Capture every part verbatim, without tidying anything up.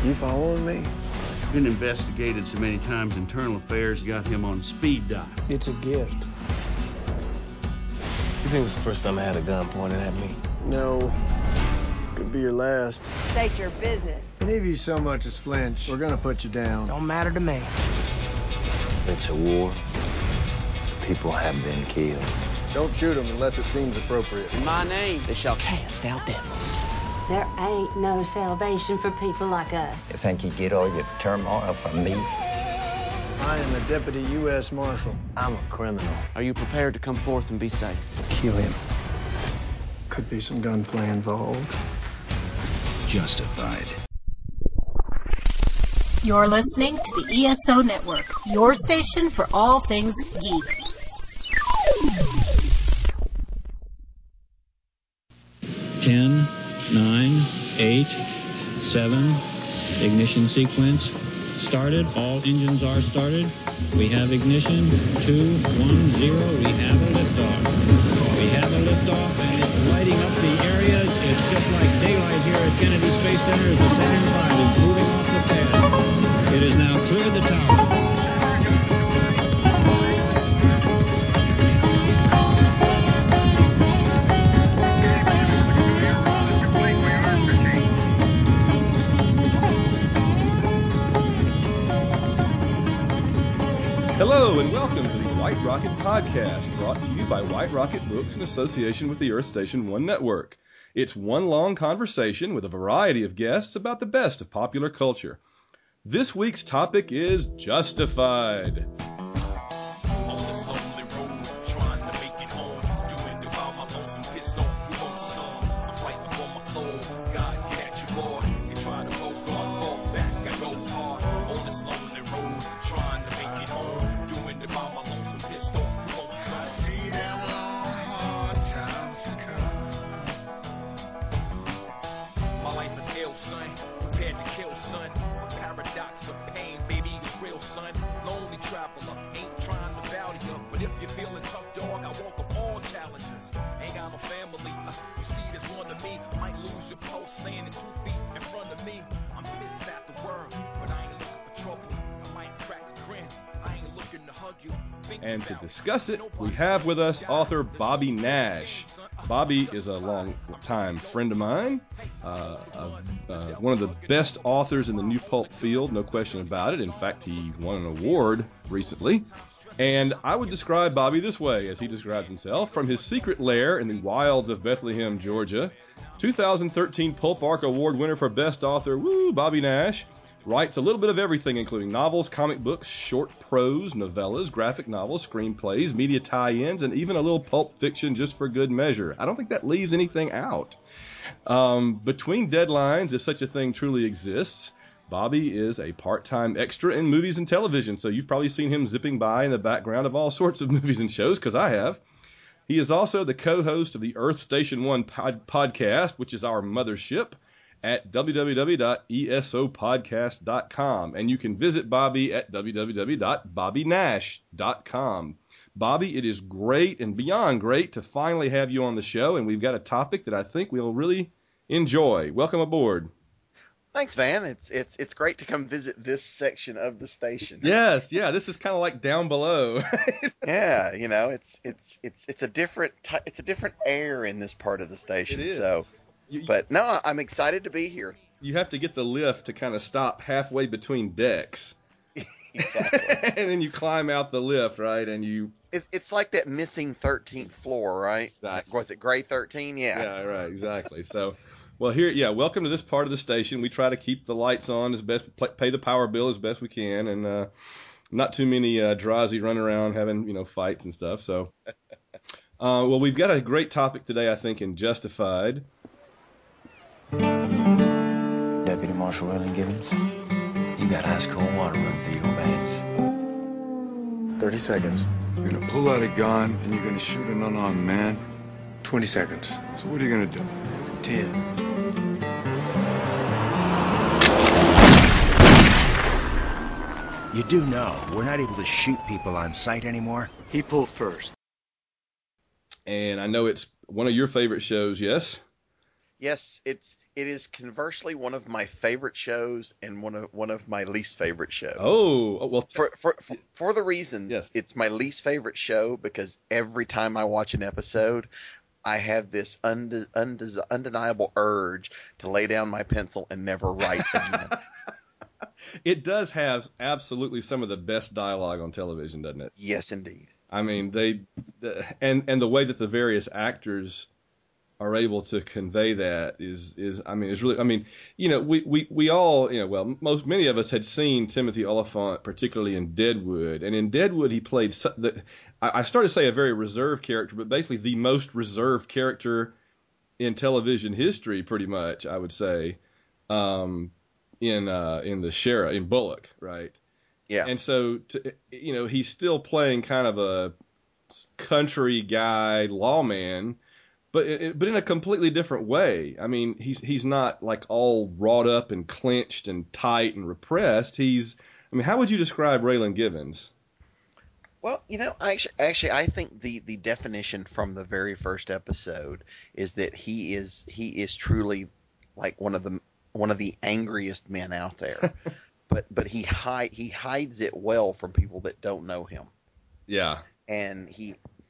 You following me? Been investigated so many times, internal affairs got him on speed dial. It's a gift. You think it's the first time I had a gun pointed at me? No. Could be your last. State your business. Any of you so much as flinch, we're gonna put you down. Don't matter to me. It's a war. People have been killed. Don't shoot them unless it seems appropriate. In my name, they shall cast out devils. There ain't no salvation for people like us. You think you get all your turmoil from me? I am a deputy U S Marshal. I'm a criminal. Are you prepared to come forth and be safe? Kill him. Could be some gunplay involved. Justified. You're listening to the E S O Network, your station for all things geek. Ten, nine, eight, seven, ignition sequence started. All engines are started. We have ignition. Two, one, zero. We have a liftoff. We have a liftoff, and it's lighting up the area. It's just like daylight here at Kennedy Space Center as the Saturn five is moving off the pad. It has now cleared the tower. Hello and welcome to the White Rocket Podcast, brought to you by White Rocket Books in association with the Earth Station One Network. It's one long conversation with a variety of guests about the best of popular culture. This week's topic is Justified. Son, prepared to kill, son. A paradox of pain, baby, it's real, son. Lonely traveler, ain't trying to value you, but if you're feeling tough, dog, I welcome all challenges. Ain't got no family, uh, you see this one of me, might lose your post, standing two feet in front of me. I'm pissed at the world, but I ain't looking for trouble. I might crack a grin, I ain't looking to hug you. And to discuss it, we have with us author Bobby Nash. Bobby is a long-time friend of mine, uh, of, uh, one of the best authors in the new pulp field, no question about it. In fact, he won an award recently. And I would describe Bobby this way, as he describes himself: from his secret lair in the wilds of Bethlehem, Georgia, two thousand thirteen Pulp Arc Award winner for Best Author, woo, Bobby Nash, writes a little bit of everything, including novels, comic books, short prose, novellas, graphic novels, screenplays, media tie-ins, and even a little pulp fiction just for good measure. I don't think that leaves anything out. Um, between deadlines, if such a thing truly exists, Bobby is a part-time extra in movies and television, so you've probably seen him zipping by in the background of all sorts of movies and shows, because I have. He is also the co-host of the Earth Station One pod- podcast, which is our mothership, at w w w dot e s o podcast dot com, and you can visit Bobby at w w w dot bobby nash dot com. Bobby, it is great and beyond great to finally have you on the show, and we've got a topic that I think we'll really enjoy. Welcome aboard. Thanks, Van. It's it's it's great to come visit this section of the station. Yes, yeah, this is kind of like down below. Yeah, you know, it's it's it's it's a different t- it's a different air in this part of the station. It is. So. You, but no, I'm excited to be here. You have to get the lift to kind of stop halfway between decks. Exactly. And then you climb out the lift, right? And you... It's, it's like that missing thirteenth floor, right? Exactly. Was it Gray thirteen? Yeah. Yeah, right, exactly. So, well, here, yeah, welcome to this part of the station. We try to keep the lights on as best, pay the power bill as best we can, and uh, not too many uh, Drazi running around having, you know, fights and stuff. So, uh, well, we've got a great topic today, I think, in Justified. Deputy Marshal William Gibbons, you got ice cold water running through your veins. Thirty seconds. You're gonna pull out a gun and you're gonna shoot an unarmed man. Twenty seconds. So what are you gonna do? Ten. You do know we're not able to shoot people on sight anymore? He pulled first. And I know it's one of your favorite shows, yes? Yes, it's It is conversely one of my favorite shows and one of one of my least favorite shows. Oh, well, for for for, for the reason yes. it's my least favorite show because every time I watch an episode, I have this unde- unde- undeniable urge to lay down my pencil and never write again. It does have absolutely some of the best dialogue on television, doesn't it? Yes, indeed. I mean, they the, and and the way that the various actors are able to convey that is is I mean, it's really I mean, you know, we, we, we all, you know, well, most many of us had seen Timothy Olyphant, particularly in Deadwood, and in Deadwood he played the I started to say a very reserved character, but basically the most reserved character in television history, pretty much, I would say, um, in uh, in the sheriff in Bullock, right? Yeah. And so, to, you know, he's still playing kind of a country guy, lawman, but it, but in a completely different way. I mean, he's he's not like all wrought up and clenched and tight and repressed. He's, I mean, how would you describe Raylan Givens? Well, you know, actually, actually, I think the, the definition from the very first episode is that he is he is truly like one of the one of the angriest men out there, but but he hide he hides it well from people that don't know him. Yeah, and he,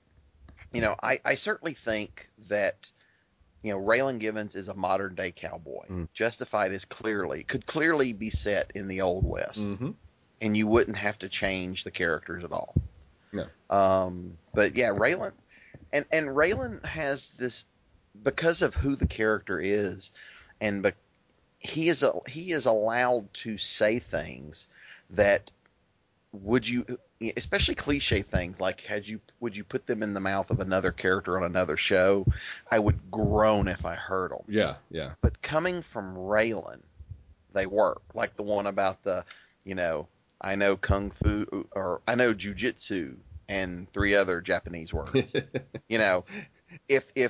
you know, I, I certainly think that, you know, Raylan Givens is a modern day cowboy. Mm. Justified is clearly could clearly be set in the Old West, mm-hmm. and you wouldn't have to change the characters at all. No. Um, but yeah, Raylan, and and Raylan has this because of who the character is, and but he is a, he is allowed to say things that would you, especially cliche things like had you would you put them in the mouth of another character on another show, I would groan if I heard them. Yeah, yeah. But coming from Raylan, they work. Like the one about the, you know, I know kung fu or I know jujitsu and three other Japanese words. You know, if if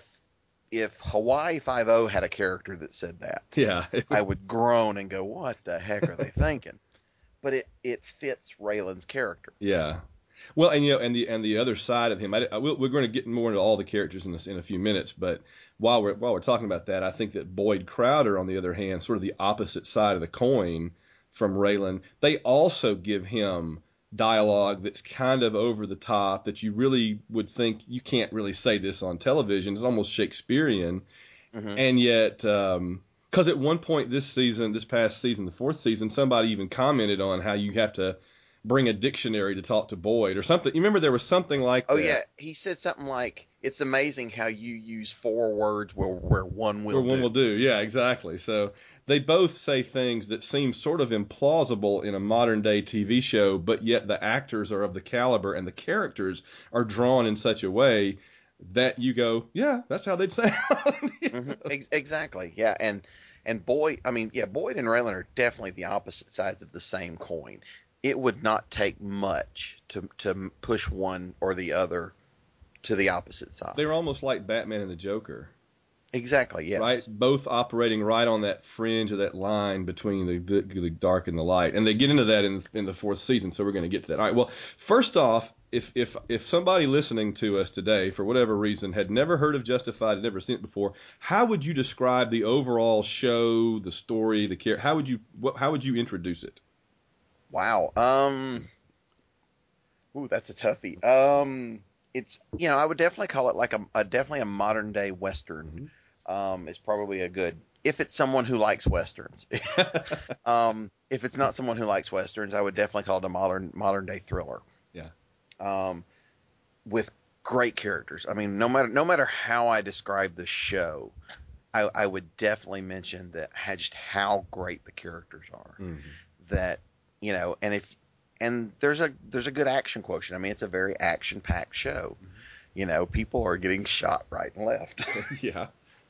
if Hawaii Five-O had a character that said that, yeah, I would groan and go, "What the heck are they thinking?" But it, it fits Raylan's character. Yeah. Well, and you know, and the and the other side of him, I, I will, we're going to get more into all the characters in this in a few minutes. But while we're while we're talking about that, I think that Boyd Crowder, on the other hand, sort of the opposite side of the coin from Raylan, they also give him dialogue that's kind of over the top that you really would think you can't really say this on television. It's almost Shakespearean, mm-hmm. and yet. Um, Because at one point this season, this past season, the fourth season, somebody even commented on how you have to bring a dictionary to talk to Boyd or something. You remember there was something like oh, that? Oh, yeah. He said something like, it's amazing how you use four words where, where one will where do. one will do. Yeah, exactly. So they both say things that seem sort of implausible in a modern-day T V show, but yet the actors are of the caliber and the characters are drawn in such a way that you go, yeah, that's how they'd sound. mm-hmm. Ex- exactly. Yeah. And, and Boyd, I mean, yeah, Boyd and Raylan are definitely the opposite sides of the same coin. It would not take much to, to push one or the other to the opposite side. They're almost like Batman and the Joker. Exactly. Yes. Right. Both operating right on that fringe of that line between the, the, the dark and the light, and they get into that in in the fourth season. So we're going to get to that. All right. Well, first off, if if if somebody listening to us today, for whatever reason, had never heard of Justified, had never seen it before, how would you describe the overall show, the story, the character? How would you what, how would you introduce it? Wow. Um. Ooh, that's a toughie. Um. It's, you know, I would definitely call it like a, a definitely a modern day Western. Mm-hmm. Um, is probably a good, if it's someone who likes Westerns. um, if it's not someone who likes Westerns, I would definitely call it a modern, modern day thriller. Yeah. Um, with great characters. I mean, no matter, no matter how I describe the show, I, I would definitely mention that just how great the characters are. Mm-hmm. That, you know, and if, and there's a, there's a good action quotient. I mean, it's a very action packed show. Mm-hmm. You know, people are getting shot right and left. Yeah.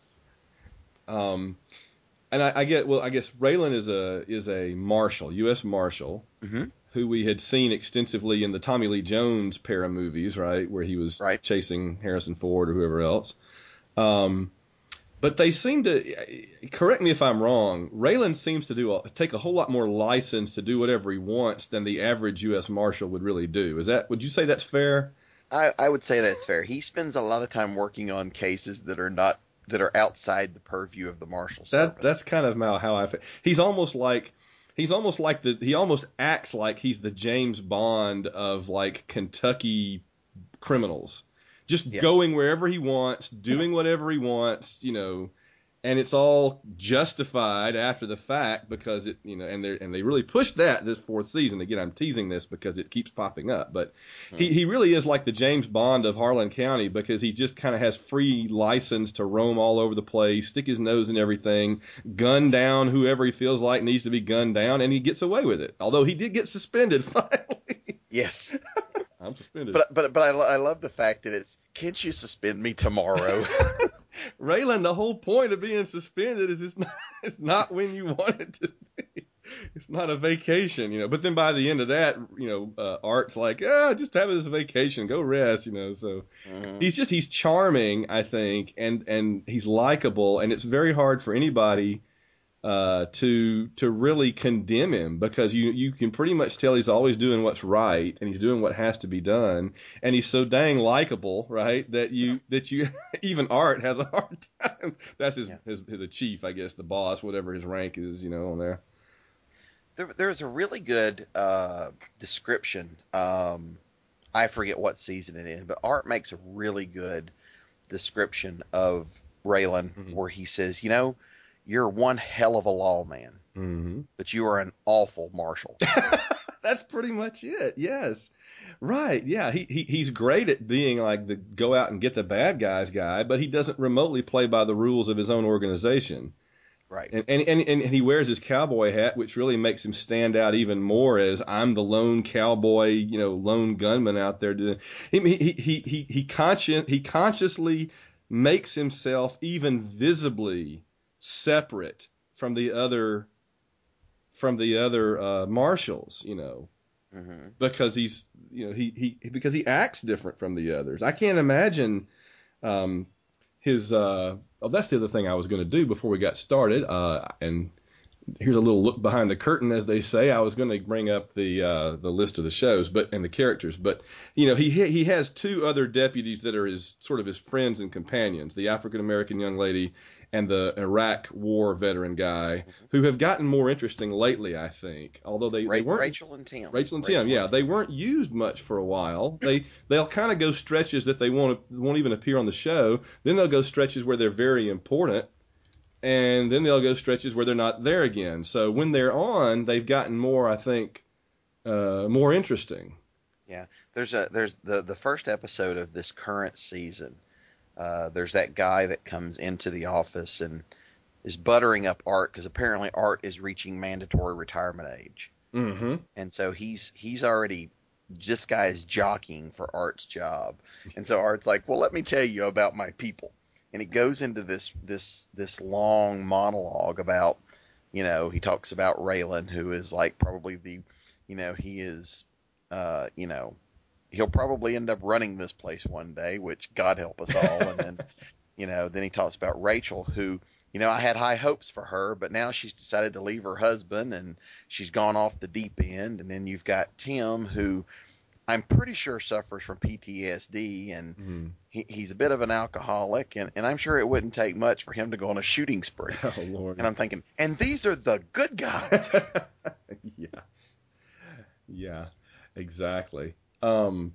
Um, and I, I get well. I guess Raylan is a is a marshal, U S Marshal, mm-hmm. who we had seen extensively in the Tommy Lee Jones para movies, right, where he was right. chasing Harrison Ford or whoever else. Um, but they seem to, correct me if I'm wrong, Raylan seems to do a, take a whole lot more license to do whatever he wants than the average U S Marshal would really do. Is that? Would you say that's fair? I, I would say that's fair. He spends a lot of time working on cases that are not that are outside the purview of the Marshal Service. That's that's kind of how, how I feel. He's almost like he's almost like the he almost acts like he's the James Bond of like Kentucky criminals, just Yes. going wherever he wants, doing whatever he wants, you know. And it's all justified after the fact because it, you know, and they and they really pushed that this fourth season. Again, I'm teasing this because it keeps popping up, but hmm. he, he really is like the James Bond of Harlan County because he just kind of has free license to roam all over the place, stick his nose in everything, gun down whoever he feels like needs to be gunned down, and he gets away with it. Although he did get suspended finally. Yes. I'm suspended. But but but I, lo- I love the fact that it's, can't you suspend me tomorrow? Raylan, the whole point of being suspended is it's not, it's not when you want it to be. It's not a vacation, you know. But then by the end of that, you know, uh, Art's like, ah, just have it as a vacation, go rest, you know. So mm-hmm. he's just he's charming, I think, and and he's likable, and it's very hard for anybody uh, to to really condemn him because you you can pretty much tell he's always doing what's right and he's doing what has to be done, and he's so dang likable, right? That you that you even Art has a hard time. That's his, yeah. his his the chief, I guess, the boss, whatever his rank is, you know, on there. There there's a really good uh, description. Um, I forget what season it is, but Art makes a really good description of Raylan, mm-hmm. where he says, you know, you're one hell of a lawman, mm-hmm. but you are an awful marshal. That's pretty much it. Yes. Right. Yeah. He, he he's great at being like the go out and get the bad guys guy, but he doesn't remotely play by the rules of his own organization. Right. And and, and, and he wears his cowboy hat, which really makes him stand out even more as I'm the lone cowboy, you know, lone gunman out there. Doing, he, he, he, he, he, consci- he consciously makes himself even visibly separate from the other from the other uh, marshals, you know, mm-hmm. because he's you know he he because he acts different from the others. I can't imagine um, his. Uh, oh, that's the other thing I was going to do before we got started. Uh, and here's a little look behind the curtain, as they say. I was going to bring up the uh, the list of the shows, but and the characters, but you know he he has two other deputies that are his sort of his friends and companions: the African American young lady and the Iraq War veteran guy, mm-hmm. who have gotten more interesting lately, I think. Although they, Ra- they weren't Rachel and Tim. Rachel and Rachel Tim, yeah, and they Tim. weren't used much for a while. They they'll kind of go stretches that they won't won't even appear on the show. Then they'll go stretches where they're very important, and then they'll go stretches where they're not there again. So when they're on, they've gotten more, I think, uh, more interesting. Yeah, there's a there's the the first episode of this current season. Uh, there's that guy that comes into the office and is buttering up Art because apparently Art is reaching mandatory retirement age. Mm-hmm. And so he's he's already, this guy is jockeying for Art's job. And so Art's like, well, let me tell you about my people. And it goes into this this this long monologue about, you know, he talks about Raylan, who is like probably the, you know, he is, uh, you know, he'll probably end up running this place one day, which God help us all. And then, you know, then he talks about Rachel, who, you know, I had high hopes for her, but now she's decided to leave her husband and she's gone off the deep end. And then you've got Tim, who I'm pretty sure suffers from P T S D, and mm-hmm. he, he's a bit of an alcoholic, and, and I'm sure it wouldn't take much for him to go on a shooting spree. Oh, Lord. And I'm thinking, and these are the good guys. yeah. Yeah, exactly. Um,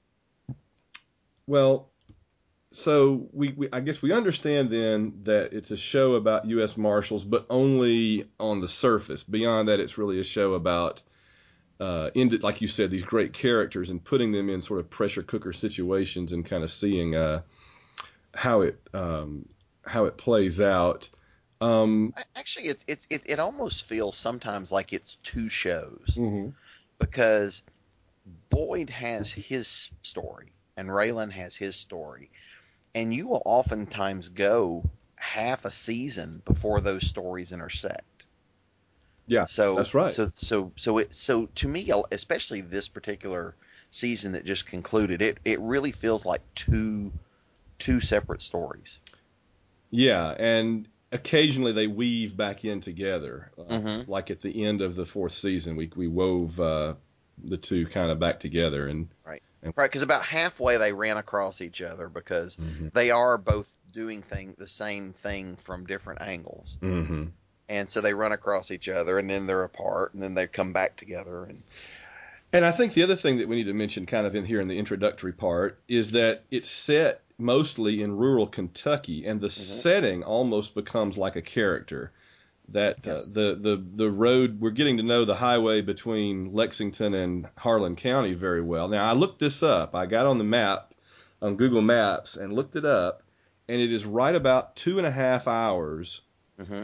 well, so we, we, I guess we understand then that it's a show about U S Marshals, but only on the surface. Beyond that, it's really a show about, uh, in, like you said, these great characters and putting them in sort of pressure cooker situations and kind of seeing uh, how it um, how it plays out. Um, Actually, it's, it's, it it almost feels sometimes like it's two shows, mm-hmm. because Boyd has his story and Raylan has his story, and you will oftentimes go half a season before those stories intersect. Yeah, so that's right. So so so it so to me, especially this particular season that just concluded, it it really feels like two two separate stories. Yeah, and occasionally they weave back in together, uh, mm-hmm. like at the end of the fourth season, we we wove uh, the two kind of back together, and right, and, right, because about halfway they ran across each other because mm-hmm. they are both doing thing the same thing from different angles. Mm-hmm. And so they run across each other, and then they're apart, and then they come back together. And and I think the other thing that we need to mention kind of in here in the introductory part is that it's set mostly in rural Kentucky, and the mm-hmm. setting almost becomes like a character. That yes. uh, the, the, the road, we're getting to know the highway between Lexington and Harlan County very well. Now, I looked this up. I got on the map, on Google Maps, and looked it up, and it is right about two and a half hours mm-hmm.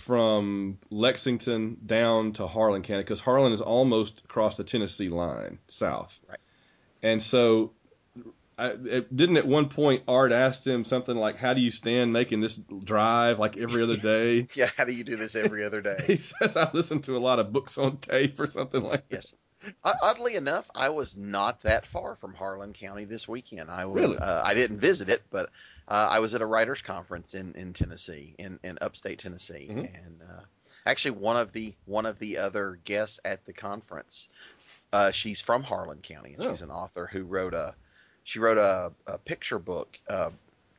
from Lexington down to Harlan County, because Harlan is almost across the Tennessee line, south. Right. And so, I, it, didn't at one point Art asked him something like, how do you stand making this drive like every other day? Yeah, how do you do this every other day? He says, I listen to a lot of books on tape or something like yes. that. Yes. Oddly enough, I was not that far from Harlan County this weekend. I was, really? uh, I didn't visit it, but uh, I was at a writers' conference in, in Tennessee, in, in upstate Tennessee, mm-hmm. and uh, actually one of the one of the other guests at the conference, uh, she's from Harlan County, and oh. she's an author who wrote a she wrote a, a picture book uh,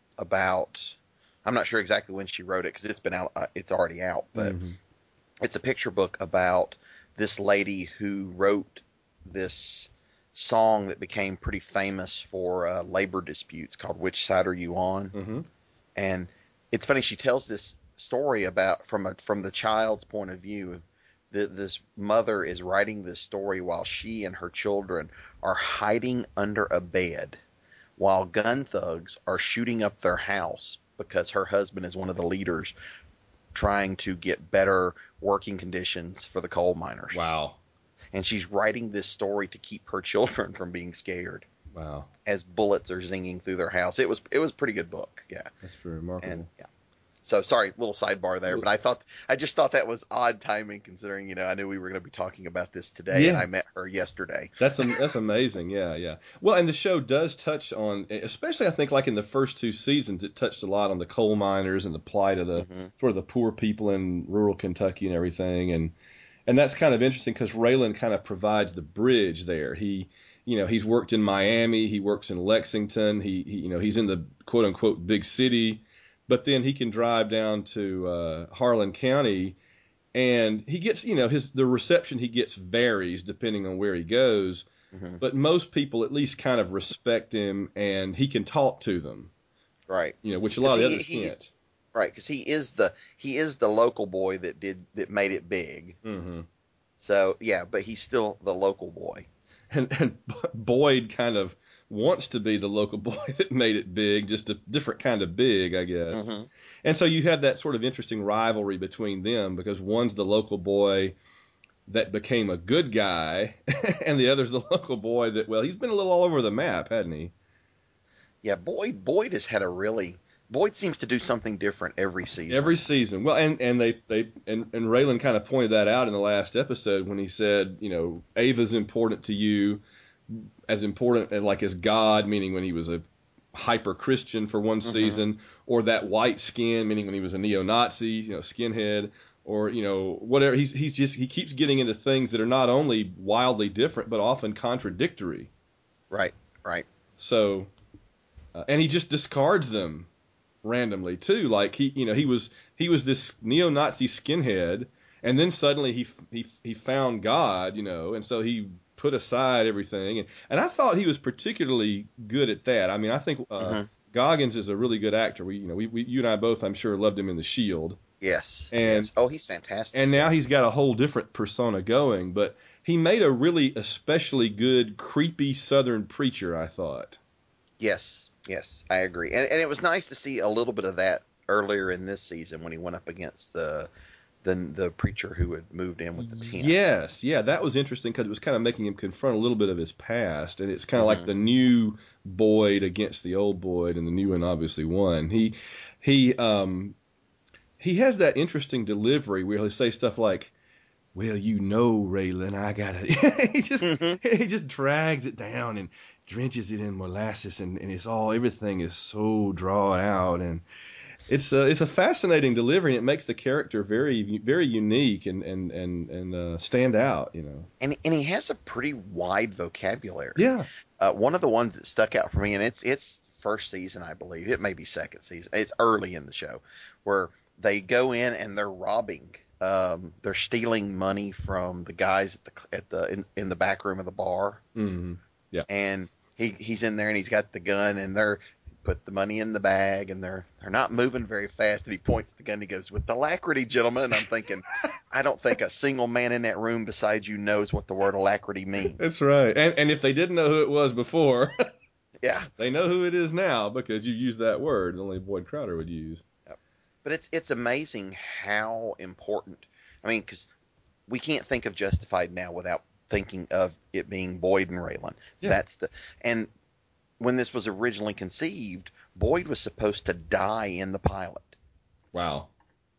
about. I'm not sure exactly when she wrote it because it's been out. Uh, it's already out, but mm-hmm. it's a picture book about this lady who wrote this song that became pretty famous for uh, labor disputes called "Which Side Are You On?" Mm-hmm. And it's funny, she tells this story about from a from the child's point of view. The, this mother is writing this story while she and her children are hiding under a bed while gun thugs are shooting up their house because her husband is one of the leaders trying to get better working conditions for the coal miners. Wow. And she's writing this story to keep her children from being scared. Wow. As bullets are zinging through their house. It was it was a pretty good book. Yeah. That's pretty remarkable. And, yeah. So sorry, little sidebar there, but I thought I just thought that was odd timing considering, you know, I knew we were going to be talking about this today yeah. and I met her yesterday. That's that's amazing. Yeah, yeah. Well, and the show does touch on, especially I think like in the first two seasons, it touched a lot on the coal miners and the plight of the mm-hmm. sort of the poor people in rural Kentucky and everything, and and that's kind of interesting because Raylan kind of provides the bridge there. He You know, he's worked in Miami, he works in Lexington, he, he you know, he's in the quote unquote big city, but then he can drive down to uh, Harlan County, and he gets, you know, his the reception he gets varies depending on where he goes, mm-hmm. but most people at least kind of respect him, and he can talk to them, right? You know, which a lot of the others he, can't, right? Because he is the he is the local boy that did that made it big. Mm-hmm. So yeah, but he's still the local boy. And, and Boyd kind of wants to be the local boy that made it big, just a different kind of big, I guess. Mm-hmm. And so you have that sort of interesting rivalry between them because one's the local boy that became a good guy, and the other's the local boy that, well, he's been a little all over the map, hasn't he? Yeah, Boyd Boyd has had a really Boyd seems to do something different every season. Every season. Well, and, and they, they and, and Raylan kind of pointed that out in the last episode when he said, you know, Ava's important to you, as important like as God, meaning when he was a hyper Christian for one mm-hmm. season, or that white skin, meaning when he was a neo-Nazi, you know, skinhead, or, you know, whatever. He's he's just he keeps getting into things that are not only wildly different but often contradictory. Right, right. So, uh, and he just discards them randomly too. Like he, you know, he was he was this neo-Nazi skinhead, and then suddenly he he he found God, you know, and so he put aside everything. And, and I thought he was particularly good at that. I mean, I think uh, mm-hmm. Goggins is a really good actor. We, you know, we, we you and I both, I'm sure, loved him in The Shield. Yes. And yes. Oh, he's fantastic. And now he's got a whole different persona going. But he made a really especially good creepy Southern preacher, I thought. Yes. Yes, I agree. And, and it was nice to see a little bit of that earlier in this season when he went up against the the, the preacher who had moved in with the tent. Yes, yeah, that was interesting because it was kind of making him confront a little bit of his past, and it's kind of mm-hmm. like the new Boyd against the old Boyd, and the new one obviously won. He he um he has that interesting delivery where he'll say stuff like, "Well, you know, Raylan, I gotta." he just mm-hmm. he just drags it down and drenches it in molasses, and, and it's all everything is so drawn out, and it's a, it's a fascinating delivery, and it makes the character very very unique and and and, and uh, stand out, you know. And and he has a pretty wide vocabulary. Yeah. Uh, one of the ones that stuck out for me, and it's it's first season, I believe. It may be second season. It's early in the show where they go in and they're robbing. Um, they're stealing money from the guys at the at the in, in the back room of the bar. Mm-hmm. Yeah. And he he's in there and he's got the gun and they're put the money in the bag and they're they're not moving very fast. And he points the gun. And he goes, "With alacrity, gentlemen." And I'm thinking, I don't think a single man in that room besides you knows what the word alacrity means. That's right. And and if they didn't know who it was before, yeah, they know who it is now because you used that word. Only Boyd Crowder would use. Yep. But it's it's amazing how important. I mean, because we can't think of Justified now without thinking of it being Boyd and Raylan. Yeah. That's the and when this was originally conceived, Boyd was supposed to die in the pilot. Wow.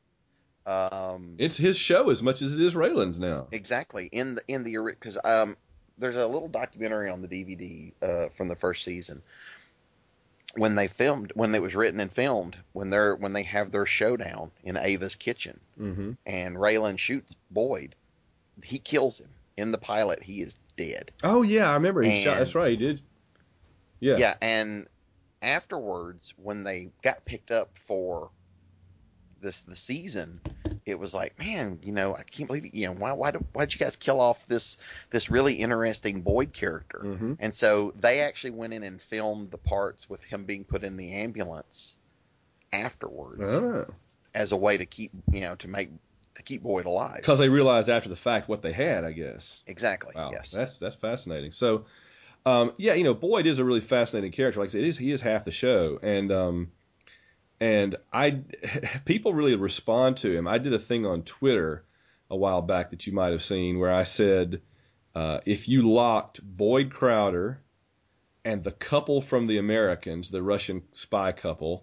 Um, it's his show as much as it is Raylan's now. Exactly. In the in the because um, there's a little documentary on the D V D uh, from the first season when they filmed when it was written and filmed when they're when they have their showdown in Ava's kitchen, mm-hmm. and Raylan shoots Boyd. He kills him in the pilot. He is dead. Oh yeah, I remember he and, shot. That's right, he did. Yeah. Yeah, and afterwards, when they got picked up for this the season, it was like, man, you know, I can't believe it. You know, why why why'd you guys kill off this this really interesting Boyd character? Mm-hmm. And so they actually went in and filmed the parts with him being put in the ambulance afterwards oh. as a way to keep you know to make to keep Boyd alive. Because they realized after the fact what they had, I guess. Exactly. Wow. Yes. That's that's fascinating. So. Um, yeah, you know, Boyd is a really fascinating character. Like I said, it is, he is half the show, and um, and I people really respond to him. I did a thing on Twitter a while back that you might have seen where I said uh, if you locked Boyd Crowder and the couple from The Americans, the Russian spy couple,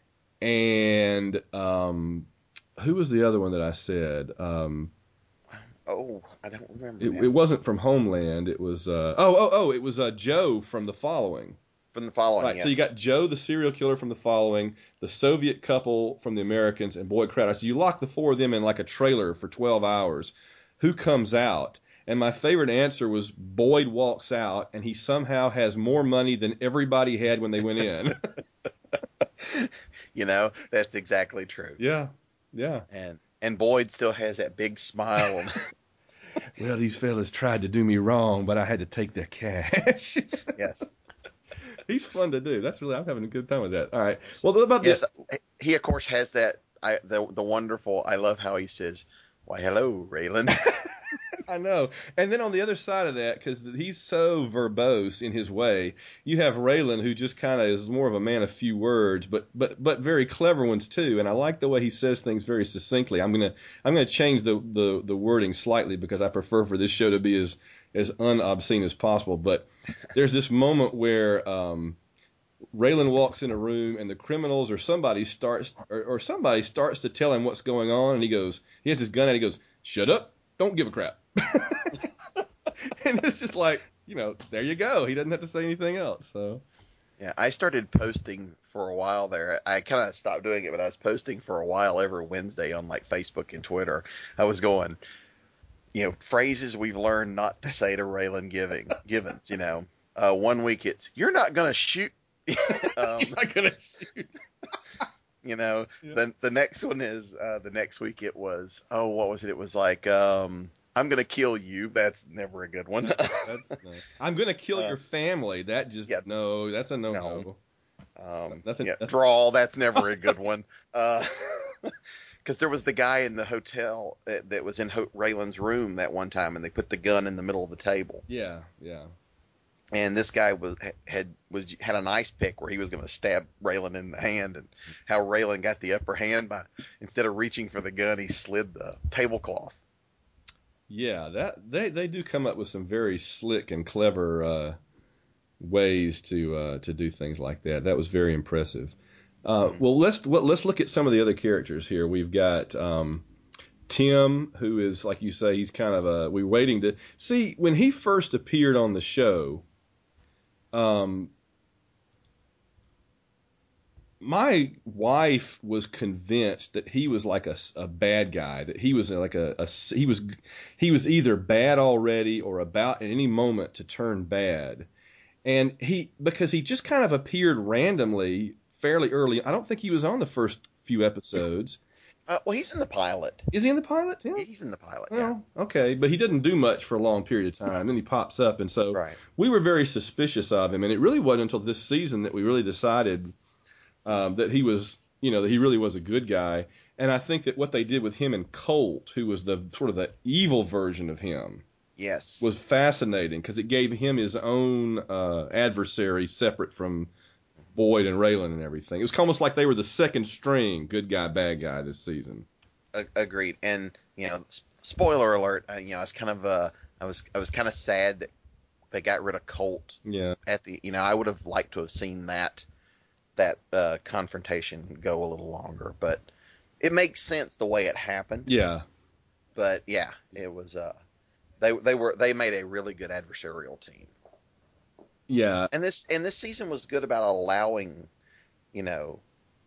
and um, who was the other one that I said? Um, Oh, I don't remember. It, it wasn't from Homeland. It was uh, oh oh oh. It was uh, Joe from The Following. From The Following, right. Yes. So you got Joe, the serial killer from The Following, the Soviet couple from The Americans, and Boyd Crowder. So you lock the four of them in like a trailer for twelve hours. Who comes out? And my favorite answer was Boyd walks out, and he somehow has more money than everybody had when they went in. You know, that's exactly true. Yeah, yeah. And and Boyd still has that big smile. On... Well, these fellas tried to do me wrong, but I had to take their cash. Yes. He's fun to do. That's really, I'm having a good time with that. All right. Well, what about yes, this? He, of course, has that, I, the the wonderful, I love how he says, "Why, hello, Raylan." I know. And then on the other side of that, because he's so verbose in his way, you have Raylan, who just kind of is more of a man of few words, but but but very clever ones too. And I like the way he says things very succinctly. I'm gonna I'm gonna change the the, the wording slightly because I prefer for this show to be as as unobscene as possible. But there's this moment where um, Raylan walks in a room and the criminals or somebody starts or, or somebody starts to tell him what's going on, and he goes, he has his gun out, he goes, "Shut up, don't give a crap." And it's just like, you know, there you go. He doesn't have to say anything else. So, yeah, I started posting for a while there. I kind of stopped doing it, but I was posting for a while every Wednesday on like Facebook and Twitter. I was going, you know, phrases we've learned not to say to Raylan Giving, Givens. You know, uh, one week it's "You're not gonna shoot." um, You're not gonna shoot. You know, Yeah. the the next one is uh, the next week it was oh what was it? It was like um, "I'm gonna kill you." That's never a good one. That's no. I'm gonna kill Uh, your family. That just yeah. no. That's a no no. No. Um, Nothing. yeah, nothing. drawl. That's never a good one. Because uh, there was the guy in the hotel that, that was in Ho- Raylan's room that one time, and they put the gun in the middle of the table. Yeah, yeah. And this guy was had was had an ice pick where he was going to stab Raylan in the hand, and how Raylan got the upper hand by instead of reaching for the gun, he slid the tablecloth. Yeah, that they, they do come up with some very slick and clever uh, ways to uh, to do things like that. That was very impressive. Uh, Mm-hmm. well, let's well, let's look at some of the other characters here. We've got um, Tim, who is, like you say, he's kind of a we're waiting to see when he first appeared on the show. Um, my wife was convinced that he was like a, a bad guy, that he was like a, a he was he was either bad already or about at any moment to turn bad. And he, because he just kind of appeared randomly fairly early. I don't think he was on the first few episodes. Uh, well, he's in the pilot. Is he in the pilot? Yeah. He's in the pilot, well, yeah. Okay, but he didn't do much for a long period of time. Then he pops up, and so right. we were very suspicious of him. And it really wasn't until this season that we really decided um, that he was, you know, that he really was a good guy. And I think that what they did with him and Colt, who was the sort of the evil version of him, yes, was fascinating because it gave him his own uh, adversary separate from Boyd and Raylan and everything. It was almost like they were the second string good guy, bad guy this season. Agreed. And, you know, spoiler alert, uh, you know, I was kind of, uh, I was, I was kind of sad that they got rid of Colt. Yeah. At the, you know, I would have liked to have seen that, that, uh, confrontation go a little longer, but it makes sense the way it happened. Yeah. But yeah, it was, uh, they, they were, they made a really good adversarial team. Yeah. And this, and this season was good about allowing, you know,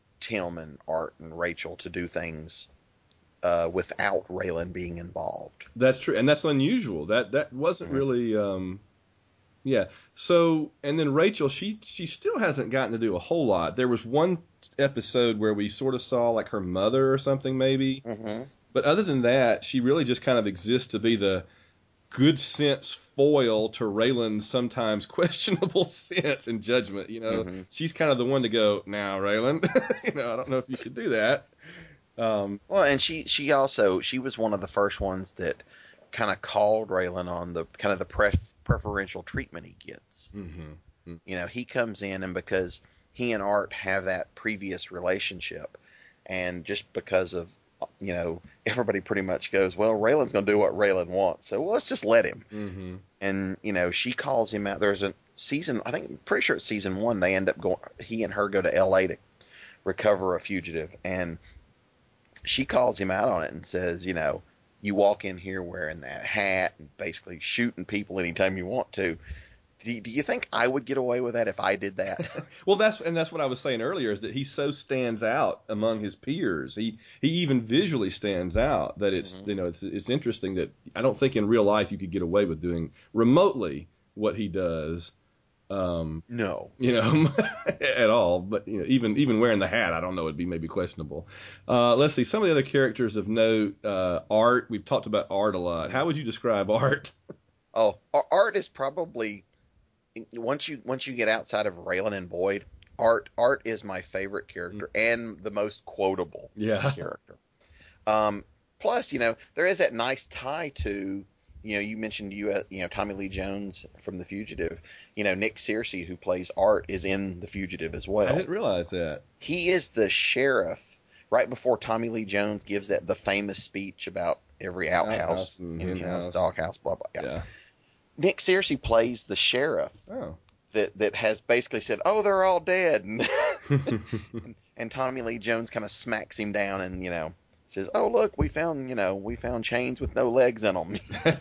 Tim and Art and Rachel to do things Uh, without Raylan being involved. That's true, and that's unusual. That that wasn't mm-hmm. really, um, yeah. So, and then Rachel, she she still hasn't gotten to do a whole lot. There was one episode where we sort of saw like her mother or something, maybe. Mm-hmm. But other than that, she really just kind of exists to be the good sense foil to Raylan's sometimes questionable sense and judgment. You know, mm-hmm. she's kind of the one to go, now, Raylan, you know, I don't know if you should do that. Um, well, and she, she also, she was one of the first ones that kind of called Raylan on the kind of the pref- preferential treatment he gets. Mm-hmm. Mm-hmm. You know, he comes in, and because he and Art have that previous relationship, and just because of, you know, everybody pretty much goes, well, Raylan's going to do what Raylan wants, so well, let's just let him. Mm-hmm. And, you know, she calls him out. There's a season, I think, I'm pretty sure it's season one, they end up going, he and her go to L A to recover a fugitive, and she calls him out on it and says, you know, you walk in here wearing that hat and basically shooting people anytime you want to. Do you, do you think I would get away with that if I did that? Well, that's and that's what I was saying earlier, is that he so stands out among his peers. He he even visually stands out that it's mm-hmm. you know it's it's interesting that I don't think in real life you could get away with doing remotely what he does. Um, no, you know, at all. But you know, even even wearing the hat, I don't know, it'd be maybe questionable. Uh, let's see some of the other characters of note. Uh, Art, we've talked about Art a lot. How would you describe Art? Oh, Art is probably once you once you get outside of Raylan and Boyd, Art Art is my favorite character mm-hmm. and the most quotable yeah. character. Um, plus, you know, there is that nice tie to. You know, you mentioned you, uh, you know, Tommy Lee Jones from The Fugitive. You know, Nick Searcy, who plays Art, is in The Fugitive as well. I didn't realize that. He is the sheriff right before Tommy Lee Jones gives that the famous speech about every outhouse, outhouse and in-house, doghouse, blah blah. Yeah. yeah. Nick Searcy plays the sheriff. Oh. That that has basically said, "Oh, they're all dead," and, and, and Tommy Lee Jones kind of smacks him down, and you know. Says, oh, look, we found, you know, we found chains with no legs in them.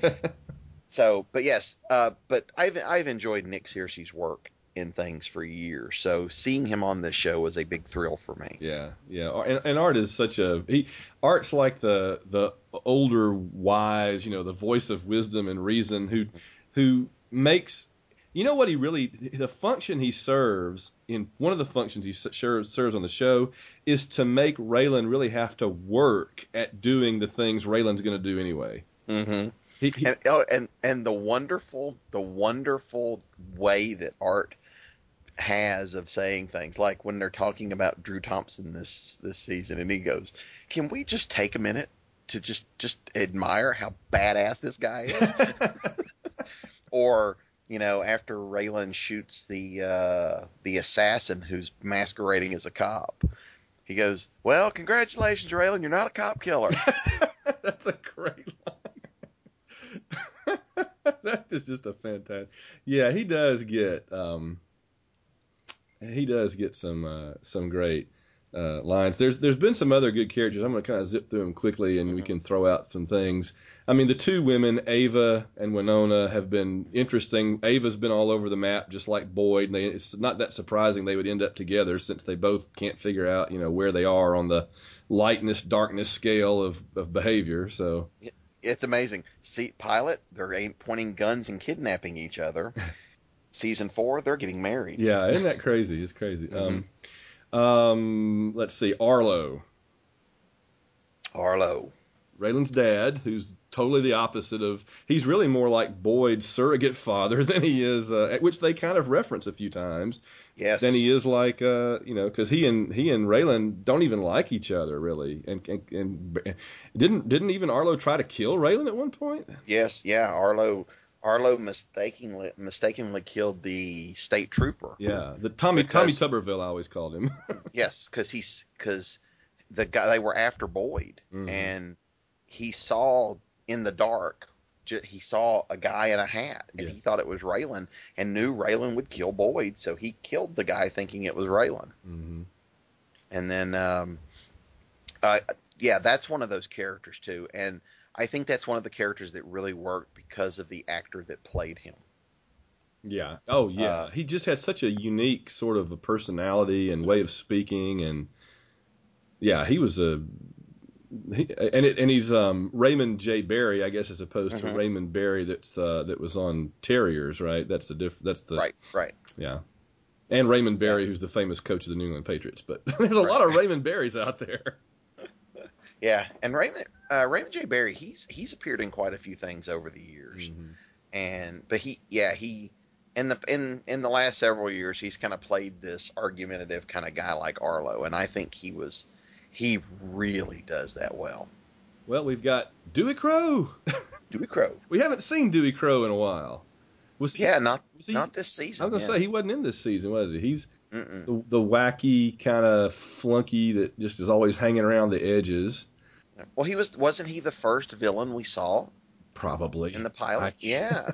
So, but yes, uh, but I've, I've enjoyed Nick Searcy's work in things for years. So seeing him on this show was a big thrill for me. Yeah. Yeah. And, and Art is such a, he, Art's like the, the older wise, you know, the voice of wisdom and reason who, who makes, you know what he really, the function he serves in one of the functions he serves, serves on the show is to make Raylan really have to work at doing the things Raylan's going to do anyway. Mm-hmm. He, he, and, oh, and and the wonderful, the wonderful way that Art has of saying things, like when they're talking about Drew Thompson this this season, and he goes, "Can we just take a minute to just just admire how badass this guy is?" Or you know, after Raylan shoots the uh, the assassin who's masquerading as a cop, he goes, "Well, congratulations, Raylan, you're not a cop killer." That's a great line. That is just a fantastic. Yeah, he does get um, he does get some uh, some great uh, lines. There's there's been some other good characters. I'm going to kind of zip through them quickly, and mm-hmm. we can throw out some things. I mean, the two women, Ava and Winona, have been interesting. Ava's been all over the map, just like Boyd. And they, it's not that surprising they would end up together, since they both can't figure out, you know, where they are on the lightness darkness scale of, of behavior. So it's amazing. See, pilot, they're pointing guns and kidnapping each other. season four, they're getting married. Yeah, isn't that crazy? It's crazy. Mm-hmm. Um, um, let's see, Arlo. Arlo. Raylan's dad, who's totally the opposite of, he's really more like Boyd's surrogate father than he is, uh, which they kind of reference a few times. Yes. Than he is like, uh, you know, because he and he and Raylan don't even like each other really, and, and and didn't didn't even Arlo try to kill Raylan at one point? Yes, yeah, Arlo. Arlo mistakenly mistakenly killed the state trooper. Yeah, the Tommy because, Tommy Tuberville, I always called him. Yes, because he's because the guy they were after Boyd, mm-hmm. and he saw in the dark. He saw a guy in a hat, and yeah. he thought it was Raylan, and knew Raylan would kill Boyd, so he killed the guy thinking it was Raylan. Mm-hmm. And then, um, uh, yeah, that's one of those characters too, and I think that's one of the characters that really worked because of the actor that played him. Yeah. Oh, yeah. Uh, he just had such a unique sort of a personality and way of speaking, and yeah, he was a. He, and it, and he's um, Raymond J. Barry, I guess, as opposed mm-hmm. to Raymond Barry that's uh, that was on Terriers, right? That's the diff- That's the right, right. Yeah, and Raymond Barry, yeah. who's the famous coach of the New England Patriots. But there's a right. lot of Raymond Barrys out there. Yeah, and Raymond uh, Raymond J. Barry, he's he's appeared in quite a few things over the years, mm-hmm. and but he, yeah, he in the in in the last several years, he's kind of played this argumentative kind of guy like Arlo, and I think he was. He really does that well. Well, we've got Dewey Crow. Dewey Crow. We haven't seen Dewey Crow in a while. Was he, yeah, not was he, not this season. I was gonna yeah. say he wasn't in this season, was he? He's the, the wacky kind of flunky that just is always hanging around the edges. Well, he was wasn't he the first villain we saw? Probably in the pilot. I, yeah.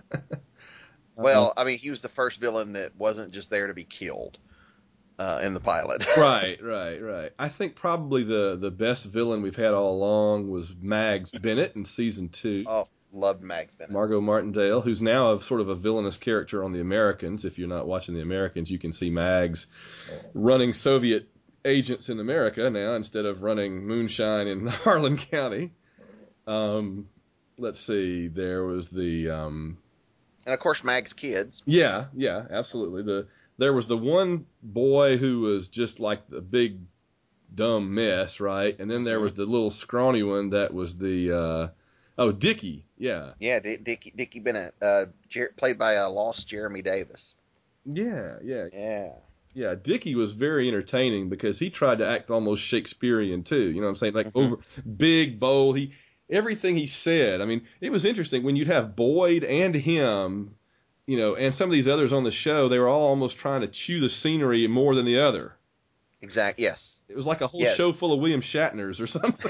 Well, I mean, he was the first villain that wasn't just there to be killed. Uh, in the pilot. right, right, right. I think probably the, the best villain we've had all along was Mags Bennett in season two. Oh, loved Mags Bennett. Margot Martindale, who's now a, sort of a villainous character on The Americans. If you're not watching The Americans, you can see Mags running Soviet agents in America now instead of running moonshine in Harlan County. Um, let's see, there was the... Um, and, of course, Mags' kids. Yeah, yeah, absolutely. The... There was the one boy who was just like the big dumb mess, right? And then there was the little scrawny one that was the uh, oh Dickie, yeah, yeah, D- Dickie Dickie Bennett, uh, Jer- played by a lost Jeremy Davis. Yeah, yeah, yeah, yeah. Dickie was very entertaining because he tried to act almost Shakespearean too. You know what I'm saying? Like mm-hmm. over big, bold. He everything he said. I mean, it was interesting when you'd have Boyd and him. You know, and some of these others on the show, they were all almost trying to chew the scenery more than the other. Exactly. Yes. It was like a whole yes. show full of William Shatners or something.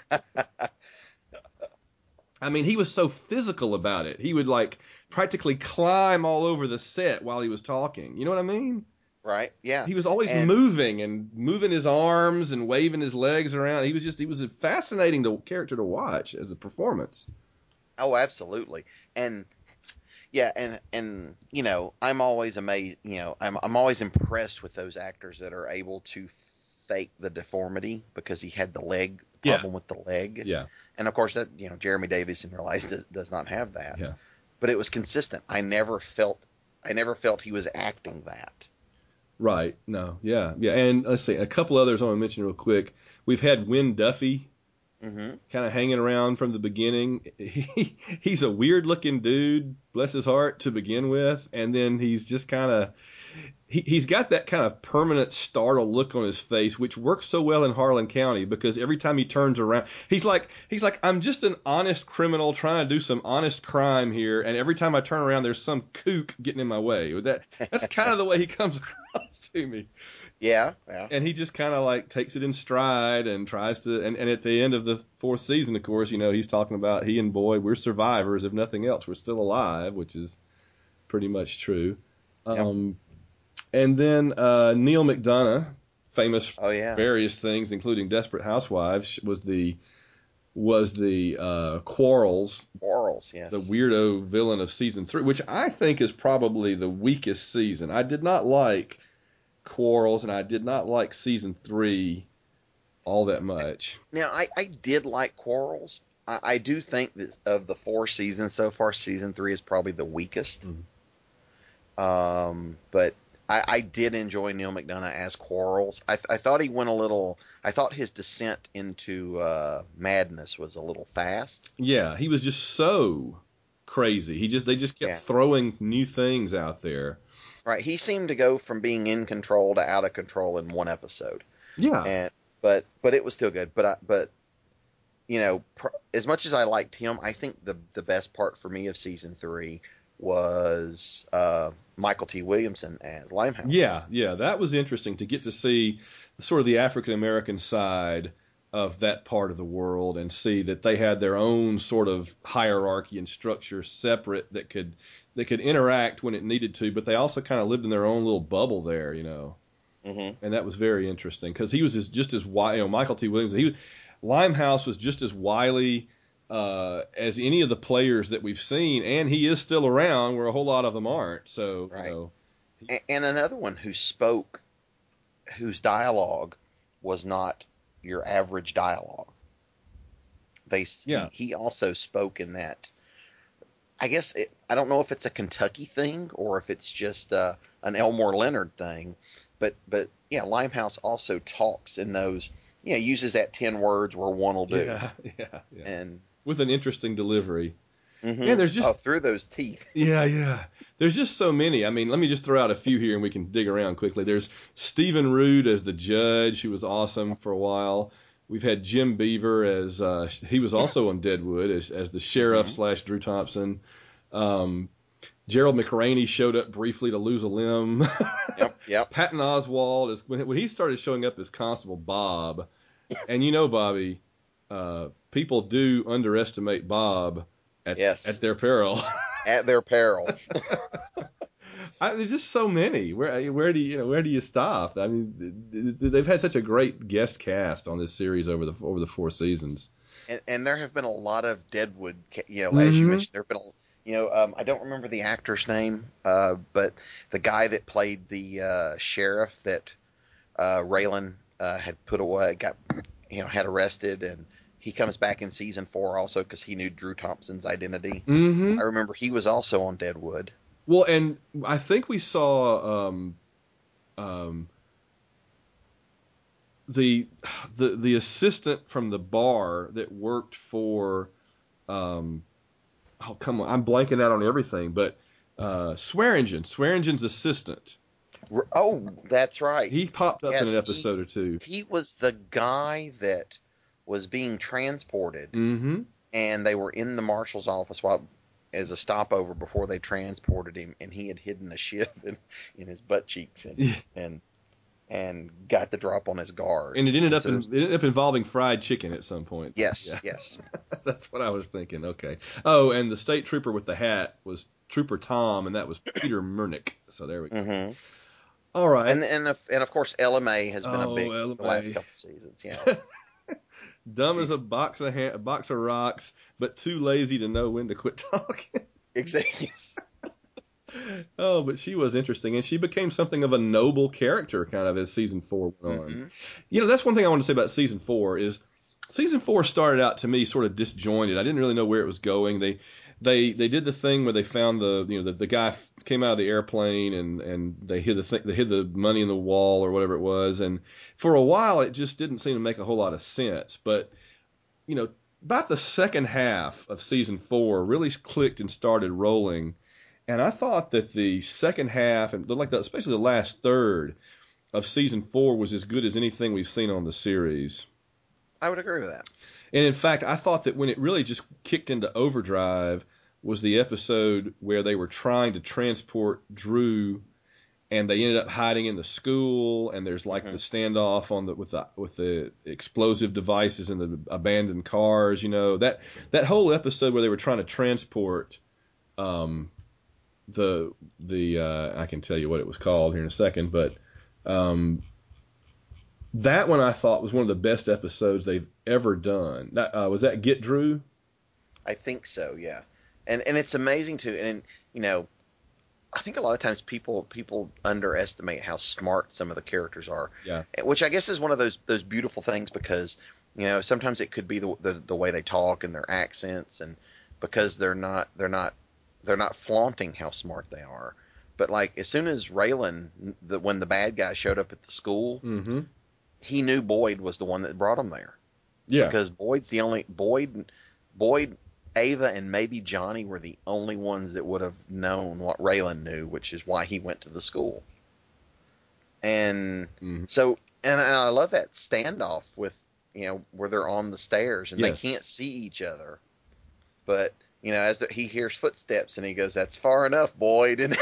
I mean, he was so physical about it. He would like practically climb all over the set while he was talking. You know what I mean? Right. Yeah. He was always and, moving and moving his arms and waving his legs around. He was just, he was a fascinating to, character to watch as a performance. Oh, absolutely. And, Yeah, and and you know, I'm always amazed. You know, I'm I'm always impressed with those actors that are able to fake the deformity because he had the leg problem yeah. with the leg. Yeah, and of course that you know Jeremy Davis in real life does, does not have that. Yeah, but it was consistent. I never felt I never felt he was acting that. Right. No. Yeah. Yeah. And let's see a couple others I want to mention real quick. We've had Win Duffy. Mm-hmm. Kind of hanging around from the beginning. He, he's a weird looking dude, bless his heart, to begin with. And then he's just kind of, he, he's got that kind of permanent startled look on his face, which works so well in Harlan County because every time he turns around, he's like, he's like, I'm just an honest criminal trying to do some honest crime here. And every time I turn around, there's some kook getting in my way. That, that's kind of the way he comes across to me. Yeah, yeah. And he just kind of like takes it in stride and tries to, and, and at the end of the fourth season, of course, you know, he's talking about he and Boyd, we're survivors, if nothing else. We're still alive, which is pretty much true. Yep. Um, and then uh, Neil McDonough, famous oh, yeah. for various things, including Desperate Housewives, was the was the uh, Quarles, Quarles, yes, the weirdo villain of season three, which I think is probably the weakest season. I did not like Quarles, and I did not like season three all that much. Now, I, I did like Quarles. I, I do think that of the four seasons so far, season three is probably the weakest. Mm-hmm. Um, but I, I did enjoy Neil McDonough as Quarles. I, I thought he went a little. I thought his descent into uh, madness was a little fast. Yeah, he was just so crazy. He just they just kept Yeah. throwing new things out there. Right. He seemed to go from being in control to out of control in one episode. Yeah. And but but it was still good. But I, but you know, pr- as much as I liked him, I think the the best part for me of season three was uh, Michael T. Williamson as Limehouse. Yeah, yeah, that was interesting to get to see sort of the African American side of that part of the world and see that they had their own sort of hierarchy and structure separate that could that could interact when it needed to, but they also kind of lived in their own little bubble there, you know. Mm-hmm. And that was very interesting because he was as, just as wily. You know, Michael T. Williamson, he Limehouse was just as wily uh, as any of the players that we've seen, and he is still around where a whole lot of them aren't. So, right. you know, and, and another one who spoke, whose dialogue was not your average dialogue. They yeah. he, he also spoke in that. I guess it, I don't know if it's a Kentucky thing or if it's just uh, an Elmore Leonard thing, but but yeah, Limehouse also talks in those. Yeah, uses that ten words where one will do. Yeah, yeah, yeah. And with an interesting delivery. Mm-hmm. Yeah, there's just oh, through those teeth. yeah, yeah. There's just so many. I mean, let me just throw out a few here, and we can dig around quickly. There's Stephen Root as the judge, who was awesome for a while. We've had Jim Beaver as uh, he was also on Deadwood as as the sheriff mm-hmm. slash Drew Thompson. Um, Gerald McRaney showed up briefly to lose a limb. Yep, yep. Patton Oswalt is when when he started showing up as Constable Bob, and you know, Bobby, uh, people do underestimate Bob at yes. at their peril. At their peril. I, there's just so many. Where where do you, you know where do you stop? I mean, they've had such a great guest cast on this series over the over the four seasons. And, and there have been a lot of Deadwood, you know, mm-hmm. as you mentioned, there have been, a, you know, um, I don't remember the actor's name, uh, but the guy that played the uh, sheriff that uh, Raylan uh, had put away, got, you know, had arrested, and he comes back in season four also because he knew Drew Thompson's identity. Mm-hmm. I remember he was also on Deadwood. Well, and I think we saw um, um, the the the assistant from the bar that worked for. Um, oh, come on! I'm blanking out on everything, but uh, Swearingen, Swearingen's assistant. Oh, that's right. He popped up yes, in an episode he, or two. He was the guy that was being transported, mm-hmm. and they were in the marshal's office while. As a stopover before they transported him, and he had hidden a shiv in, in his butt cheeks and, yeah. and and got the drop on his guard. And it ended and up so, in, it ended up involving fried chicken at some point. Yes, yeah. yes. That's what I was thinking. Okay. Oh, and the state trooper with the hat was Trooper Tom, and that was Peter Murnick. So there we go. Mm-hmm. All right. And and of, and of course L M A has been oh, a big L M A. the last couple seasons. Yeah. Dumb as a box of ha- a box of rocks, but too lazy to know when to quit talking. Exactly. Oh, but she was interesting, and she became something of a noble character, kind of, as season four went on. Mm-hmm. You know, that's one thing I want to say about season four is season four started out to me sort of disjointed. I didn't really know where it was going. They they they did the thing where they found the you know the, the guy came out of the airplane and and they hid the th- they hid the money in the wall or whatever it was, and for a while it just didn't seem to make a whole lot of sense. But you know, about the second half of season four really clicked and started rolling. And I thought that the second half, and like the, especially the last third of season four, was as good as anything we've seen on the series. I would agree with that. And in fact, I thought that when it really just kicked into overdrive was the episode where they were trying to transport Drew, and they ended up hiding in the school, and there's like mm-hmm. the standoff on the with the with the explosive devices in the abandoned cars. You know that that whole episode where they were trying to transport. Um, The the uh, I can tell you what it was called here in a second, but um, that one I thought was one of the best episodes they've ever done. That, uh, was that Get Drew? I think so, yeah. And and it's amazing too. And you know, I think a lot of times people people underestimate how smart some of the characters are. Yeah. Which I guess is one of those those beautiful things because you know sometimes it could be the the, the way they talk and their accents and because they're not they're not. They're not flaunting how smart they are, But like as soon as Raylan, the, when the bad guy showed up at the school, mm-hmm. he knew Boyd was the one that brought him there. Yeah, because Boyd's the only Boyd, Boyd, Ava, and maybe Johnny were the only ones that would have known what Raylan knew, which is why he went to the school. And mm-hmm. so, and I love that standoff with you know where they're on the stairs and yes. they can't see each other, but. You know, as the, he hears footsteps and he goes, "That's far enough, Boyd." And,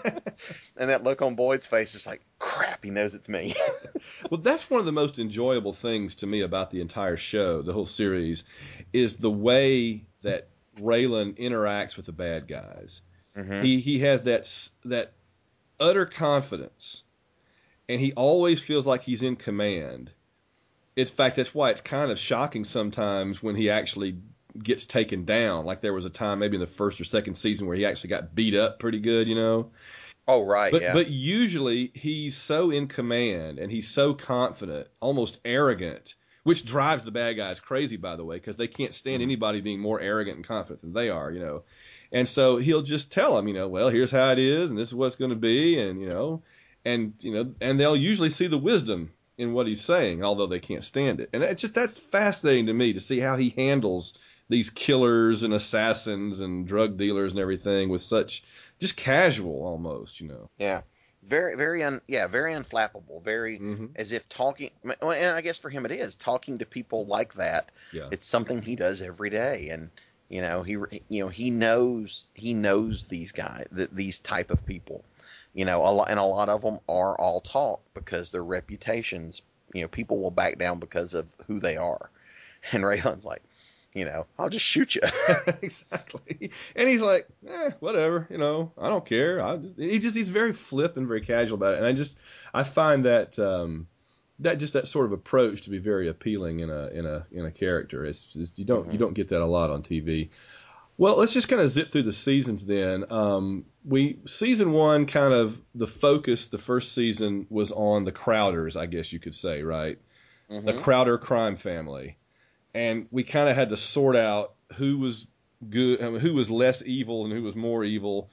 and that look on Boyd's face is like, crap, he knows it's me. Well, that's one of the most enjoyable things to me about the entire show, the whole series, is the way that Raylan interacts with the bad guys. Mm-hmm. He he has that that utter confidence, and he always feels like he's in command. In fact, that's why it's kind of shocking sometimes when he actually gets taken down. Like there was a time maybe in the first or second season where he actually got beat up pretty good, you know. Oh, right, but, yeah. But usually he's so in command and he's so confident, almost arrogant, which drives the bad guys crazy, by the way, because they can't stand anybody being more arrogant and confident than they are, you know. And so he'll just tell them, you know, well, here's how it is and this is what it's going to be, and, you know, and, you know, and they'll usually see the wisdom in what he's saying, although they can't stand it. And it's just, that's fascinating to me to see how he handles these killers and assassins and drug dealers and everything with such just casual almost, you know. Yeah. Very, very, un, yeah, very unflappable, very mm-hmm. as if talking, and I guess for him it is, talking to people like that. Yeah. It's something he does every day. And, you know, he, you know, he knows, he knows these guys, th- these type of people, you know, a lot, and a lot of them are all talk because their reputations, you know, people will back down because of who they are. And Raylan's like, you know, I'll just shoot you. Exactly. And he's like, eh, whatever, you know, I don't care. I just, he just, he's very flip and very casual about it. And I just, I find that, um, that just that sort of approach to be very appealing in a, in a, in a character. It's just, you don't, mm-hmm. you don't get that a lot on T V. Well, let's just kind of zip through the seasons then. Um, we, season one, kind of the focus, the first season was on the Crowders, I guess you could say, right? Mm-hmm. The Crowder crime family. And we kind of had to sort out who was good, I mean, who was less evil and who was more evil,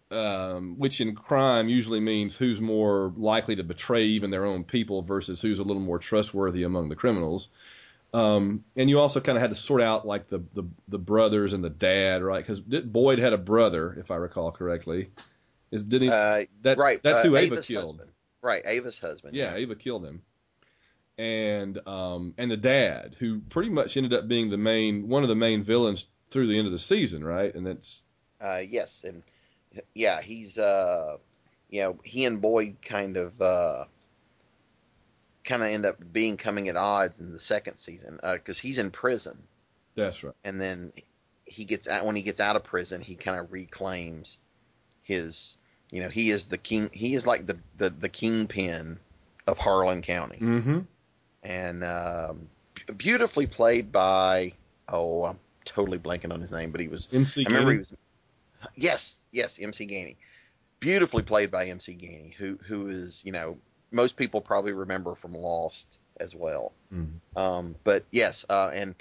um, which in crime usually means who's more likely to betray even their own people versus who's a little more trustworthy among the criminals. Um, and you also kind of had to sort out like the, the, the brothers and the dad, right? Because Boyd had a brother, if I recall correctly. Is did he? Uh, that's right. that's who uh, Ava Ava's killed. Husband. Right, Ava's husband. Yeah, yeah, Ava killed him. And um and the dad, who pretty much ended up being the main one of the main villains through the end of the season, right? And that's uh yes, and yeah, he's uh you know, he and Boyd kind of uh kind of end up being coming at odds in the second season because uh, he's in prison. That's right. And then he gets out when he gets out of prison, he kind of reclaims his, you know, he is the king. He is like the the, the kingpin of Harlan County. Mm-hmm. And um, beautifully played by, oh, I'm totally blanking on his name, but he was, M C I remember Gainey? he was, yes, yes, M C Gainey. Beautifully played by M C Gainey, who, who is, you know, most people probably remember from Lost as well. Mm-hmm. Um, but yes, uh, and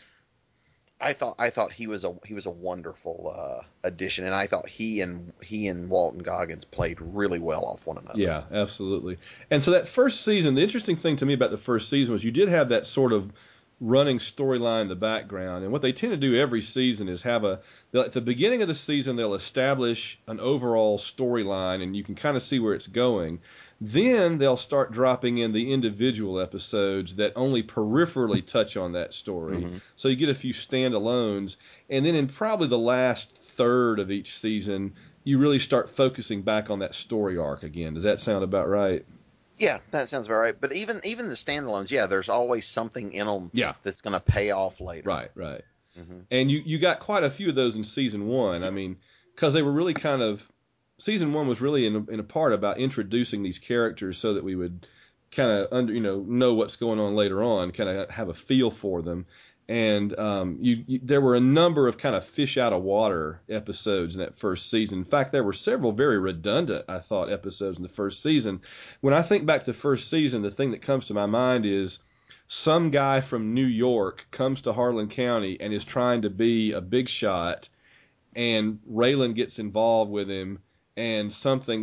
I thought, I thought he was a, he was a wonderful uh, addition, and I thought he and, he and Walton Goggins played really well off one another. Yeah, absolutely. And so that first season, the interesting thing to me about the first season was you did have that sort of running storyline in the background. And what they tend to do every season is have a, at the beginning of the season, they'll establish an overall storyline and you can kind of see where it's going. Then they'll start dropping in the individual episodes that only peripherally touch on that story. Mm-hmm. So you get a few standalones. And then in probably the last third of each season, you really start focusing back on that story arc again. Does that sound about right? Yeah, that sounds about right. But even even the standalones, yeah, there's always something in them yeah. that's going to pay off later. Right, right. Mm-hmm. And you, you got quite a few of those in season one. I mean, because they were really kind of, season one was really in a, in a part about introducing these characters so that we would kind of under you know know what's going on later on, kind of have a feel for them. And um, you, you, there were a number of kind of fish out of water episodes in that first season. In fact, there were several very redundant, I thought, episodes in the first season. When I think back to the first season, the thing that comes to my mind is some guy from New York comes to Harlan County and is trying to be a big shot, and Raylan gets involved with him, and something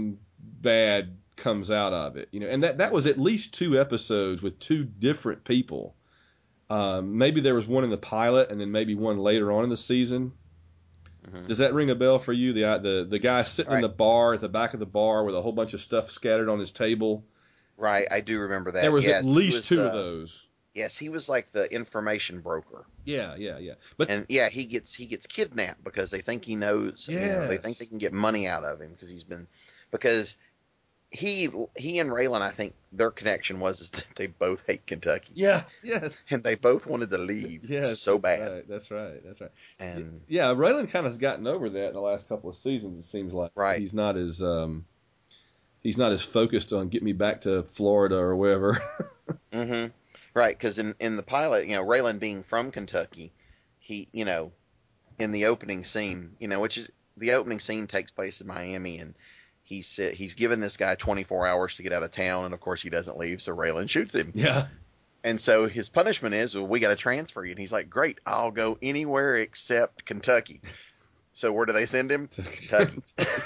bad comes out of it, you know. And that that was at least two episodes with two different people. Um, maybe there was one in the pilot, and then maybe one later on in the season. Mm-hmm. Does that ring a bell for you? The the the guy sitting right. in the bar at the back of the bar with a whole bunch of stuff scattered on his table. Right, I do remember that. There was yes, at least was two the, of those. Yes, he was like the information broker. Yeah, yeah, yeah. But and yeah, he gets he gets kidnapped because they think he knows. Yes. You know, they think they can get money out of him because he's been because he he and Raylan, I think their connection was is that they both hate Kentucky. Yeah, yes. And they both wanted to leave. Yes, so that's bad. Right, that's right. That's right. And yeah, Raylan kind of has gotten over that in the last couple of seasons. It seems like right. he's not as um, he's not as focused on get me back to Florida or wherever. mm-hmm. Right, because in, in the pilot, you know, Raylan being from Kentucky, he, you know, in the opening scene, you know, which is the opening scene takes place in Miami, and he's uh, he's given this guy twenty-four hours to get out of town, and of course he doesn't leave, so Raylan shoots him. Yeah. And so his punishment is, well, we got to transfer you, and he's like, great, I'll go anywhere except Kentucky. So where do they send him? To Kentucky.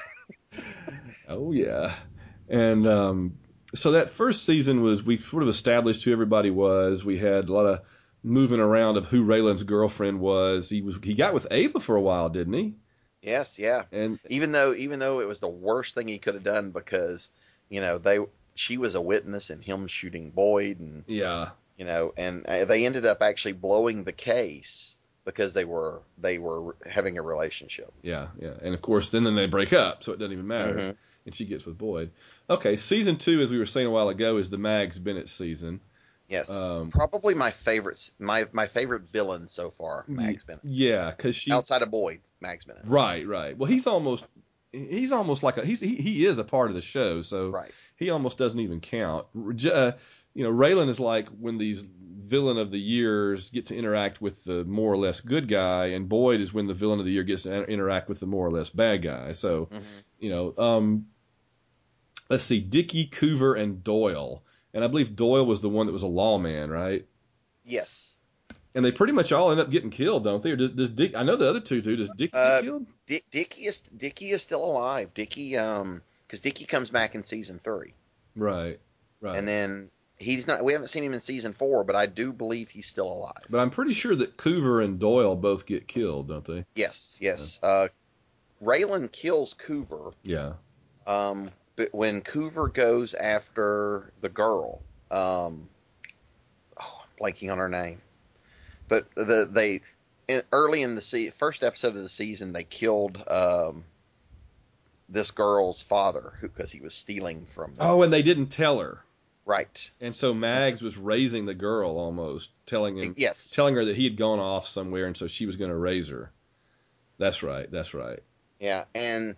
Oh yeah, and um. So that first season was, we sort of established who everybody was. We had a lot of moving around of who Raylan's girlfriend was. He was he got with Ava for a while, didn't he? Yes, yeah. And even though even though it was the worst thing he could have done because, you know, they she was a witness in him shooting Boyd, and yeah, you know, and they ended up actually blowing the case because they were they were having a relationship. Yeah, yeah. And of course, then then they break up, so it doesn't even matter. Mm-hmm. And she gets with Boyd. Okay, season two, as we were saying a while ago, is the Mags Bennett season. Yes, um, probably my favorite, my my favorite villain so far, Mags Bennett. Yeah, because she outside of Boyd, Mags Bennett. Right, right. Well, he's almost he's almost like a he's he, he is a part of the show, so right. he almost doesn't even count. Uh, you know, Raylan is like when these villain of the years get to interact with the more or less good guy, and Boyd is when the villain of the year gets to interact with the more or less bad guy. So, mm-hmm. you know, um, let's see, Dickie, Coover, and Doyle. And I believe Doyle was the one that was a lawman, right? Yes. And they pretty much all end up getting killed, don't they? Or does, does Dick? I know the other two do. Does Dickie uh, get killed? Dick, Dickie is Dickie is still alive. Dickie, um, because Dickie comes back in season three. Right. Right. And then he's not. We haven't seen him in season four, but I do believe he's still alive. But I'm pretty sure that Coover and Doyle both get killed, don't they? Yes. Yes. Yeah. Uh, Raylan kills Coover. Yeah. Um. But when Coover goes after the girl, um, oh, I'm blanking on her name. But the they in, early in the se- first episode of the season, they killed um, this girl's father because he was stealing from them. Oh, and they didn't tell her. Right. And so Mags was raising the girl almost, telling him, yes, telling her that he had gone off somewhere, and so she was going to raise her. That's right. That's right. Yeah, and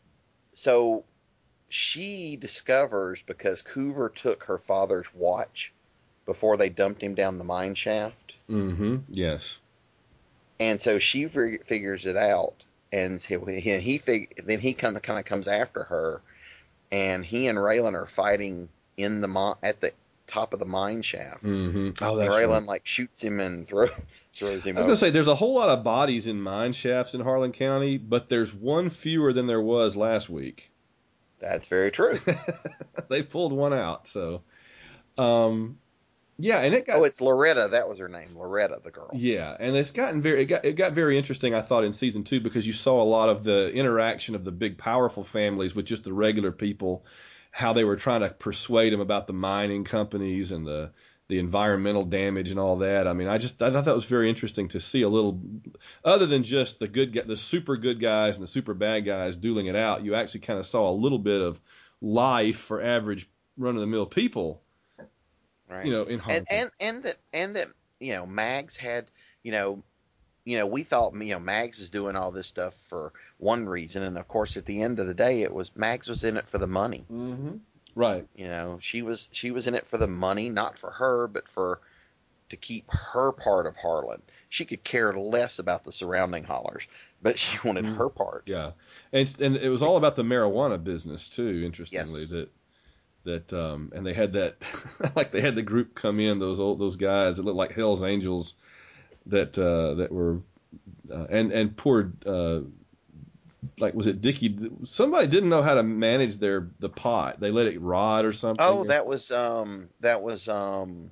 so she discovers because Coover took her father's watch before they dumped him down the mine shaft. Mm-hmm. Yes. And so she fig- figures it out, and he, he fig- then he kind of kind of comes after her, and he and Raylan are fighting in the mo- at the top of the mine shaft. Mm-hmm. Oh, that's and Raylan right. like shoots him and throw, throws him. I was gonna say there's a whole lot of bodies in mine shafts in Harlan County, but there's one fewer than there was last week. That's very true. They pulled one out, so um, yeah, and it got. Oh, it's Loretta. That was her name, Loretta, the girl. Yeah, and it's gotten very. It got it got very interesting, I thought, in season two because you saw a lot of the interaction of the big, powerful families with just the regular people, how they were trying to persuade them about the mining companies and the the environmental damage and all that. I mean, I just I thought that was very interesting to see a little, other than just the good, the super good guys and the super bad guys dueling it out. You actually kind of saw a little bit of life for average run of the mill people, right? You know, in Harlan. and and and that and that you know Mags had you know. You know, we thought, you know, Mags is doing all this stuff for one reason, and of course, at the end of the day, it was Mags was in it for the money. Mm-hmm. Right. You know, she was she was in it for the money, not for her, but for to keep her part of Harlan. She could care less about the surrounding hollers, but she wanted mm-hmm. her part. Yeah, and and it was all about the marijuana business too. Interestingly, yes. that that um, and they had that like they had the group come in, those old those guys that looked like Hell's Angels. That uh, that were uh, and and poor uh, like was it Dickie? Somebody didn't know how to manage their the pot. They let it rot or something. Oh, that was um that was um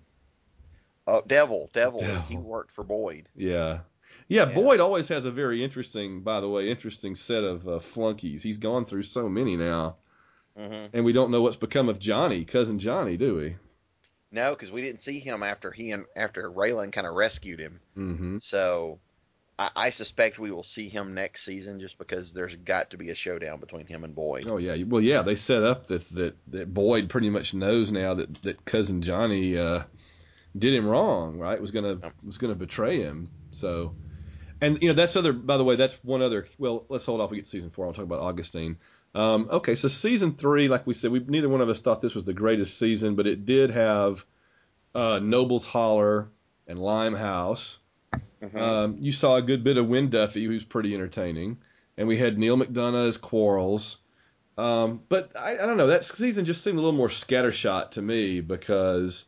oh, Devil. Devil. Devil. He worked for Boyd. Yeah. yeah. Yeah, Boyd always has a very interesting, by the way, interesting set of uh, flunkies. He's gone through so many now. Mm-hmm. And we don't know what's become of Johnny, cousin Johnny, do we? No, because we didn't see him after he and after Raylan kind of rescued him. Mm-hmm. So I, I suspect we will see him next season, just because there's got to be a showdown between him and Boyd. Oh yeah, well yeah, they set up that that, that Boyd pretty much knows now that, that cousin Johnny uh, did him wrong, right? Was gonna was gonna betray him. So, and you know that's other. By the way, that's one other. Well, let's hold off. We get to season four. I'll talk about Augustine. Um, okay, so season three, like we said, we neither one of us thought this was the greatest season, but it did have uh, Noble's Holler and Limehouse. Mm-hmm. Um, you saw a good bit of Wynn Duffy, who's pretty entertaining, and we had Neil McDonough as Quarles. Um, but I, I don't know, that season just seemed a little more scattershot to me because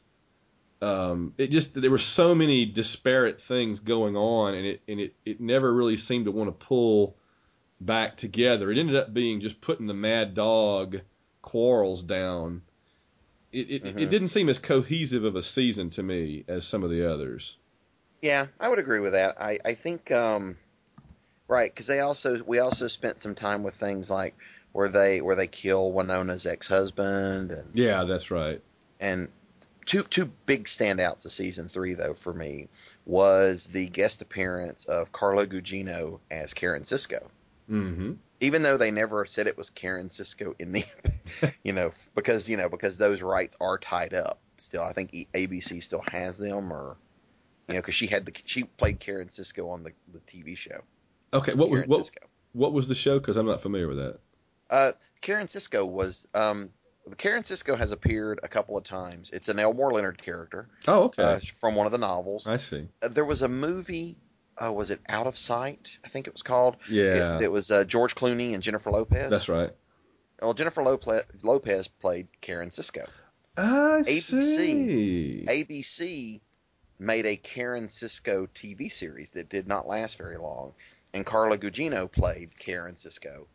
um, it just there were so many disparate things going on, and it and it, it never really seemed to want to pull back together. It ended up being just putting the Mad Dog Quarles down. It it, mm-hmm. it didn't seem as cohesive of a season to me as some of the others. Yeah, I would agree with that. I I think um, right, because they also we also spent some time with things like where they where they kill Winona's ex-husband. And, yeah, that's right. And two two big standouts of season three though for me was the guest appearance of Carla Gugino as Karen Sisko. Mm-hmm. Even though they never said it was Karen Sisko in the, you know, because you know because those rights are tied up still. I think A B C still has them, or you know, because she had the she played Karen Sisko on the, the T V show. Okay, what Karen was what, Sisko. what was the show? Because I'm not familiar with that. Uh, Karen Sisko was um, Karen Sisko has appeared a couple of times. It's an Elmore Leonard character. Oh, okay. Uh, from one of the novels. I see. Uh, there was a movie. Uh, was it Out of Sight? I think it was called. Yeah. It, it was uh, George Clooney and Jennifer Lopez. That's right. Well, Jennifer Lopez, Lopez played Karen Sisko. I A B C, see. A B C made a Karen Sisko T V series that did not last very long, and Carla Gugino played Karen Sisko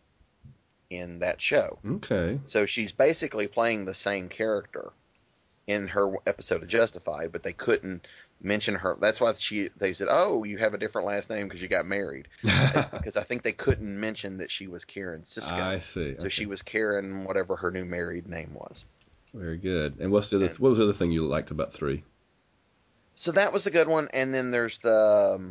in that show. Okay. So she's basically playing the same character in her episode of Justified, but they couldn't mention her. That's why she they said, "Oh, you have a different last name because you got married." It's because I think they couldn't mention that she was Karen Sisko. I see. So okay. she was Karen, whatever her new married name was. Very good. And what's the other, and, what was the other thing you liked about three? So that was the good one, and then there's the um,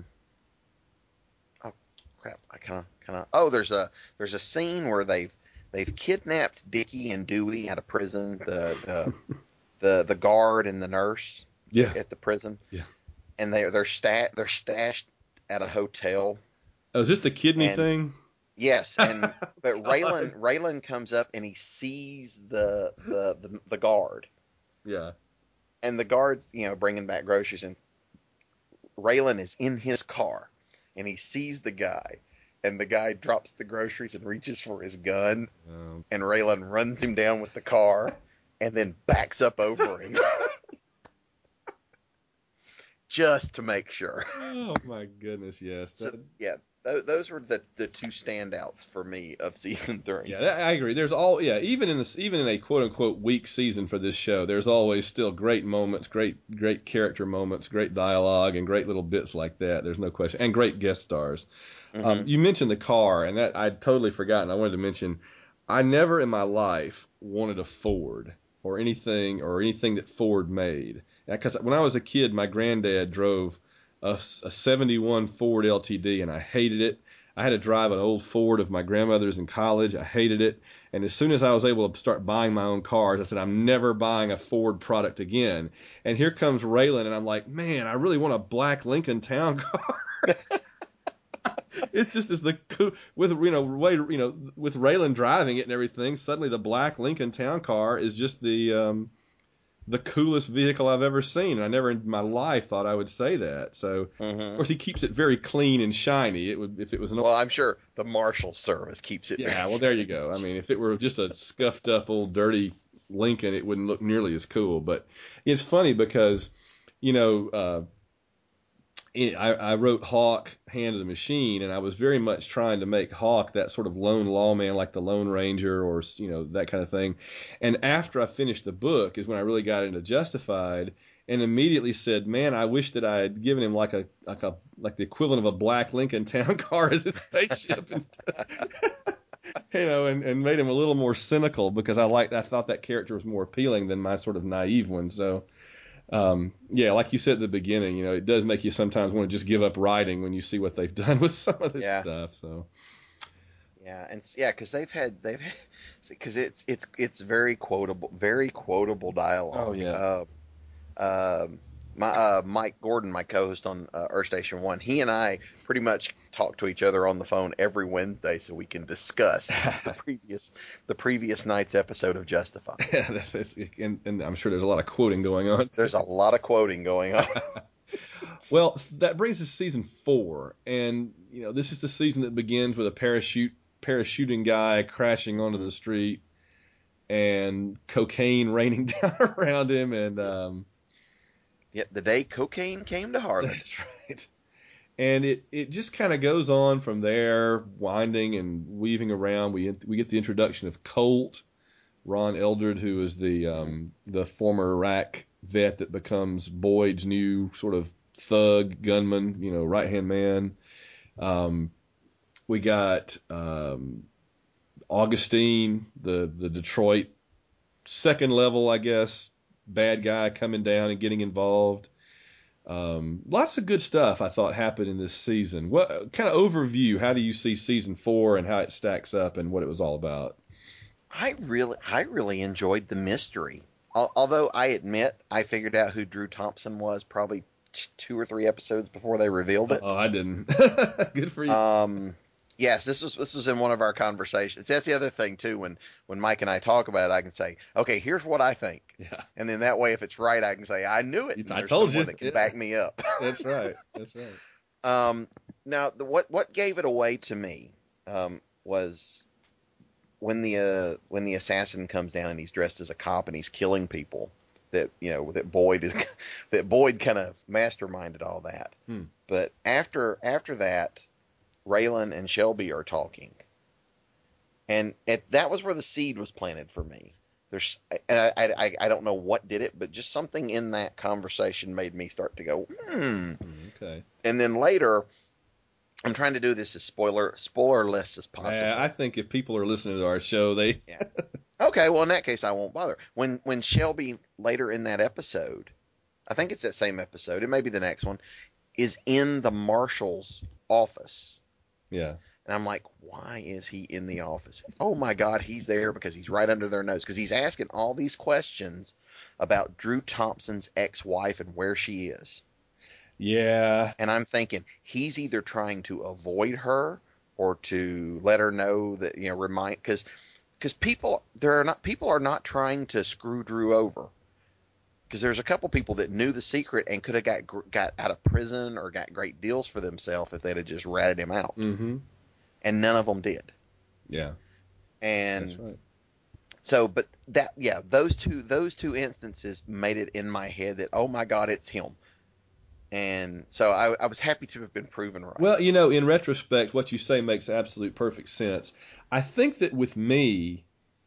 oh crap, I kind of kind of oh there's a there's a scene where they've they've kidnapped Dickie and Dewey out of prison, the the the, the guard and the nurse. Yeah. At the prison. Yeah. And they they're stat they're stashed at a hotel. Oh, is this the kidney and, thing? Yes, and but Raylan Raylan comes up and he sees the, the the the guard. Yeah. And the guard's, you know, bringing back groceries, and Raylan is in his car and he sees the guy, and the guy drops the groceries and reaches for his gun, um, and Raylan runs him down with the car and then backs up over him. Just to make sure. Oh my goodness, yes. So, that... yeah, th- those were the, the two standouts for me of season three. Yeah, I agree. There's all yeah, even in this, even in a quote unquote weak season for this show, there's always still great moments, great great character moments, great dialogue, and great little bits like that. There's no question, and great guest stars. Mm-hmm. Um, you mentioned the car, and that I'd totally forgotten. I wanted to mention, I never in my life wanted a Ford or anything or anything that Ford made. Because when I was a kid, my granddad drove a, a seventy-one Ford L T D, and I hated it. I had to drive an old Ford of my grandmother's in college. I hated it. And as soon as I was able to start buying my own cars, I said, I'm never buying a Ford product again. And here comes Raylan, and I'm like, man, I really want a black Lincoln Town Car. It's just as the cool, with you know way you know with Raylan driving it and everything. Suddenly, the black Lincoln Town Car is just the um, the coolest vehicle I've ever seen. And I never in my life thought I would say that. So, mm-hmm. Of course, he keeps it very clean and shiny. It would if it was an well, I'm sure the Marshal Service keeps it. Yeah, very well, there you go. I mean, if it were just a scuffed up old dirty Lincoln, it wouldn't look nearly as cool. But it's funny because, you know, uh, I, I wrote Hawk, Hand of the Machine, and I was very much trying to make Hawk that sort of lone lawman, like the Lone Ranger, or you know that kind of thing. And after I finished the book is when I really got into Justified, and immediately said, "Man, I wish that I had given him like a like a like the equivalent of a black Lincoln Town Car as his spaceship instead." You know, and, and made him a little more cynical because I liked I thought that character was more appealing than my sort of naive one. So. Um, yeah, like you said at the beginning, you know, it does make you sometimes want to just give up writing when you see what they've done with some of this yeah. stuff. So, yeah, and yeah, because they've had they've because it's it's it's very quotable, very quotable dialogue. Oh yeah. Uh, uh, my uh, Mike Gordon, my co-host on uh, Earth Station One, he and I pretty much talk to each other on the phone every Wednesday so we can discuss the previous the previous night's episode of Justified. Yeah, that's, that's, and, and I'm sure there's a lot of quoting going on. There's a lot of quoting going on. Well, that brings us to season four, and you know this is the season that begins with a parachute parachuting guy crashing onto the street, and cocaine raining down around him, and um, yet the day cocaine came to Harlan. That's right. And it, it just kind of goes on from there, winding and weaving around. We we get the introduction of Colt, Ron Eldred, who is the um, the former Iraq vet that becomes Boyd's new sort of thug gunman, you know, right hand man. Um, we got um, Augustine, the the Detroit second level, I guess, bad guy coming down and getting involved. Um, lots of good stuff I thought happened in this season. What kind of overview? How do you see season four and how it stacks up and what it was all about? I really, I really enjoyed the mystery. Al- although I admit I figured out who Drew Thompson was probably t- two or three episodes before they revealed it. Oh, I didn't. Good for you. Um, yes, this was this was in one of our conversations. That's the other thing too. When when Mike and I talk about it, I can say, "Okay, here's what I think," yeah. and then that way, if it's right, I can say, "I knew it." I told you. That can yeah. back me up. That's right. That's right. Um, now, the, what what gave it away to me um, was when the uh, when the assassin comes down and he's dressed as a cop and he's killing people. That you know that Boyd is that Boyd kind of masterminded all that. Hmm. But after after that, Raylan and Shelby are talking, and it, that was where the seed was planted for me. There's, and I, I, I don't know what did it, but just something in that conversation made me start to go, hmm. Okay. And then later, I'm trying to do this as spoiler spoilerless as possible. Yeah, I think if people are listening to our show, they. yeah. Okay, well in that case, I won't bother. When when Shelby later in that episode, I think it's that same episode, it may be the next one, is in the marshal's office. Yeah. And I'm like, why is he in the office? Oh my God, he's there because he's right under their nose. Because he's asking all these questions about Drew Thompson's ex-wife and where she is. Yeah. And I'm thinking, he's either trying to avoid her or to let her know that, you know, remind, because because people, there are not, people are not trying to screw Drew over. Because there's a couple people that knew the secret and could have got got out of prison or got great deals for themselves if they'd have just ratted him out. Mm-hmm. And none of them did. Yeah. And that's right. So, but that, yeah, those two, those two instances made it in my head that, oh my God, it's him. And so I, I was happy to have been proven right. Well, you know, in retrospect, what you say makes absolute perfect sense. I think that with me,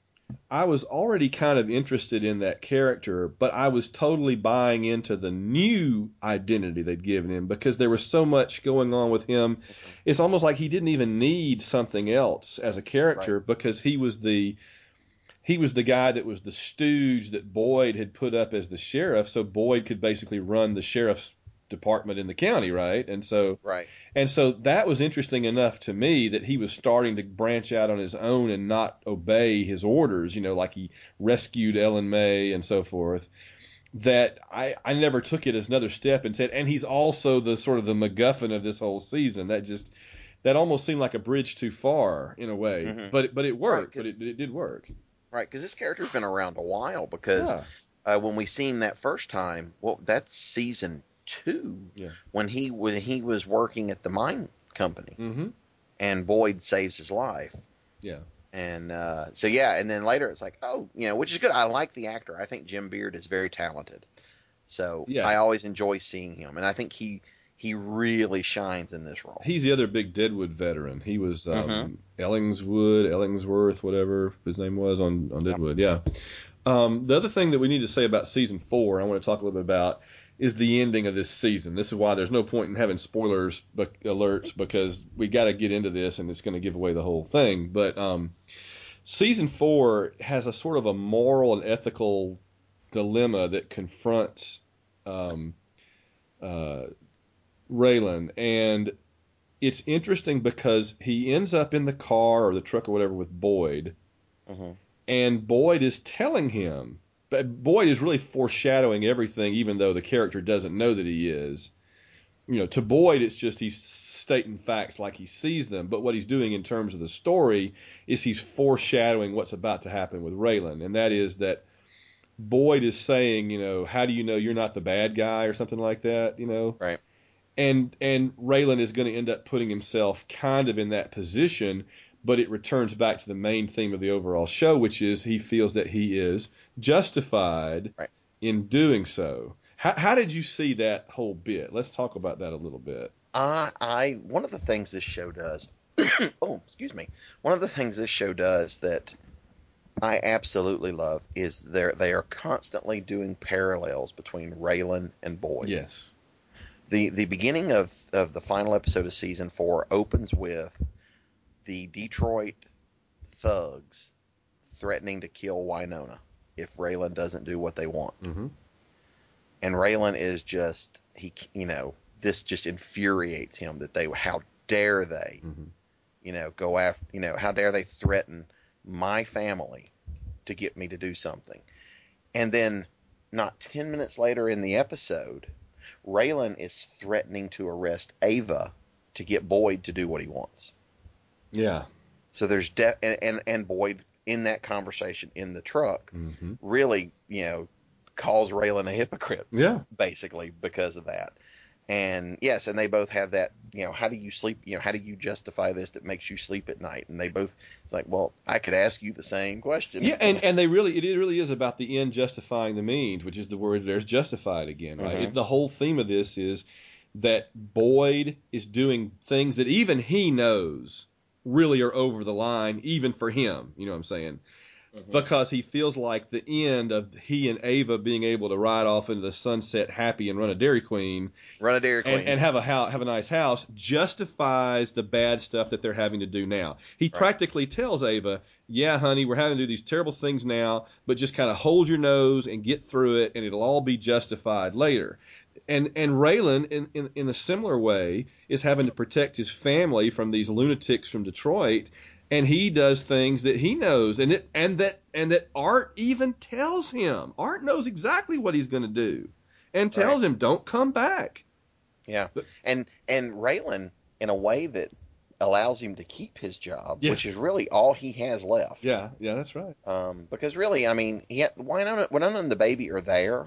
I was already kind of interested in that character, but I was totally buying into the new identity they'd given him because there was so much going on with him. Mm-hmm. It's almost like he didn't even need something else as a character right. because he was the he was the guy that was the stooge that Boyd had put up as the sheriff, so Boyd could basically run the sheriff's department in the county, right? And so right. And so that was interesting enough to me that he was starting to branch out on his own and not obey his orders, you know, like he rescued Ellen May and so forth, that I, I never took it as another step and said, and he's also the sort of the MacGuffin of this whole season. That just, that almost seemed like a bridge too far in a way, mm-hmm. but, but it worked, right, but it, it did work. Right. Cause this character's been around a while because yeah. uh, when we seen him that first time, well, that's season two yeah. when he when he was working at the mine company mm-hmm. and Boyd saves his life. Yeah. And uh, so yeah, and then later it's like, oh, you know, which is good. I like the actor. I think Jim Beard is very talented. So yeah. I always enjoy seeing him, and I think he he really shines in this role. He's the other big Deadwood veteran. He was um, Mhm. Ellingswood, Ellingsworth, whatever his name was on, on Deadwood. Yeah. Um, the other thing that we need to say about season four, I want to talk a little bit about, is the ending of this season. This is why there's no point in having spoilers but alerts, because we got to get into this and it's going to give away the whole thing. But um, season four has a sort of a moral and ethical dilemma that confronts um, uh, Raylan, and it's interesting because he ends up in the car or the truck or whatever with Boyd, Mhm. and Boyd is telling him, but Boyd is really foreshadowing everything, even though the character doesn't know that he is. You know, to Boyd, it's just he's stating facts like he sees them, but what he's doing in terms of the story is he's foreshadowing what's about to happen with Raylan, and that is that Boyd is saying, you know, how do you know you're not the bad guy or something like that, you know? Right. And and Raylan is going to end up putting himself kind of in that position, but it returns back to the main theme of the overall show, which is he feels that he is justified right. in doing so. How, how did you see that whole bit? Let's talk about that a little bit. I, I, one of the things this show does, oh, excuse me, one of the things this show does that I absolutely love is they they are constantly doing parallels between Raylan and Boyd. Yes. The the beginning of, of the final episode of season four opens with the Detroit thugs threatening to kill Winona if Raylan doesn't do what they want. Mm-hmm. And Raylan is just, he, you know, this just infuriates him that they, how dare they, mm-hmm. you know, go after, you know, how dare they threaten my family to get me to do something. And then not ten minutes later in the episode, Raylan is threatening to arrest Ava to get Boyd to do what he wants. Yeah. So there's de- and, and and Boyd in that conversation in the truck mm-hmm. really, you know, calls Raylan a hypocrite. Yeah. Basically because of that. And yes, and they both have that, you know, how do you sleep, you know, how do you justify this that makes you sleep at night? And they both, it's like, well, I could ask you the same question. Yeah, and, and they really, it really is about the end justifying the means, which is the word there's justified again, right? Mm-hmm. It, the whole theme of this is that Boyd is doing things that even he knows really are over the line, even for him, you know what I'm saying? Mm-hmm. Because he feels like the end of he and Ava being able to ride off into the sunset happy and run a Dairy Queen, run a Dairy Queen, and, and have a house, have a nice house, justifies the bad stuff that they're having to do now. He right. practically tells Ava, "Yeah, honey, we're having to do these terrible things now, but just kind of hold your nose and get through it, and it'll all be justified later." And and Raylan, in, in in a similar way, is having to protect his family from these lunatics from Detroit. And he does things that he knows, and it and that and that Art even tells him. Art knows exactly what he's going to do, and tells right. him, "Don't come back." Yeah, but, and and Raylan, in a way that allows him to keep his job, yes. which is really all he has left. Yeah, yeah, that's right. Um, because really, I mean, he had, Winona, Winona and the baby are there,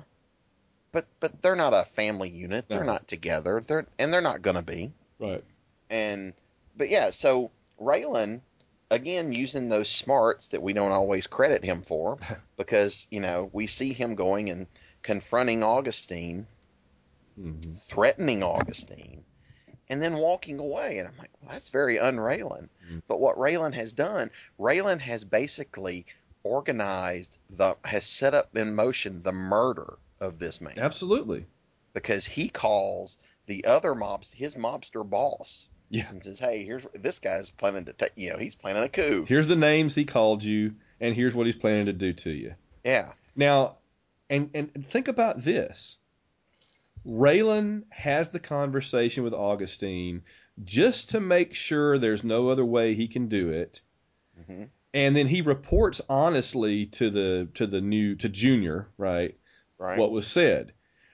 but but they're not a family unit. They're no. not together. They're and they're not going to be. Right. And but yeah, so Raylan. Again, using those smarts that we don't always credit him for, because, you know, we see him going and confronting Augustine, mm-hmm. threatening Augustine, and then walking away. And I'm like, well, that's very un-Raylan. Mm-hmm. But what Raylan has done, Raylan has basically organized, the has set up in motion the murder of this man. Absolutely. Because he calls the other mobs, his mobster boss, yeah. and says, "Hey, here's this guy's planning to take. You know, he's planning a coup. Here's the names he called you, and here's what he's planning to do to you." Yeah. Now, and and think about this. Raylan has the conversation with Augustine just to make sure there's no other way he can do it, mm-hmm. and then he reports honestly to the to the new to Junior, right? Right. What was said.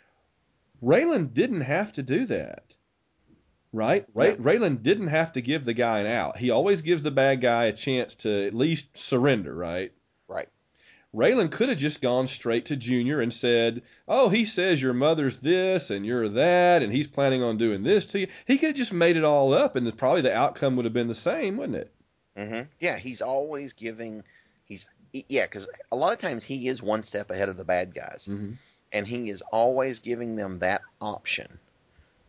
Raylan didn't have to do that. Right? Ray, yeah. Raylan didn't have to give the guy an out. He always gives the bad guy a chance to at least surrender, right? Right. Raylan could have just gone straight to Junior and said, "Oh, he says your mother's this and you're that, and he's planning on doing this to you." He could have just made it all up, and the, probably the outcome would have been the same, wouldn't it? Mm-hmm. Yeah, he's always giving. He's yeah, because a lot of times he is one step ahead of the bad guys, mm-hmm. and he is always giving them that option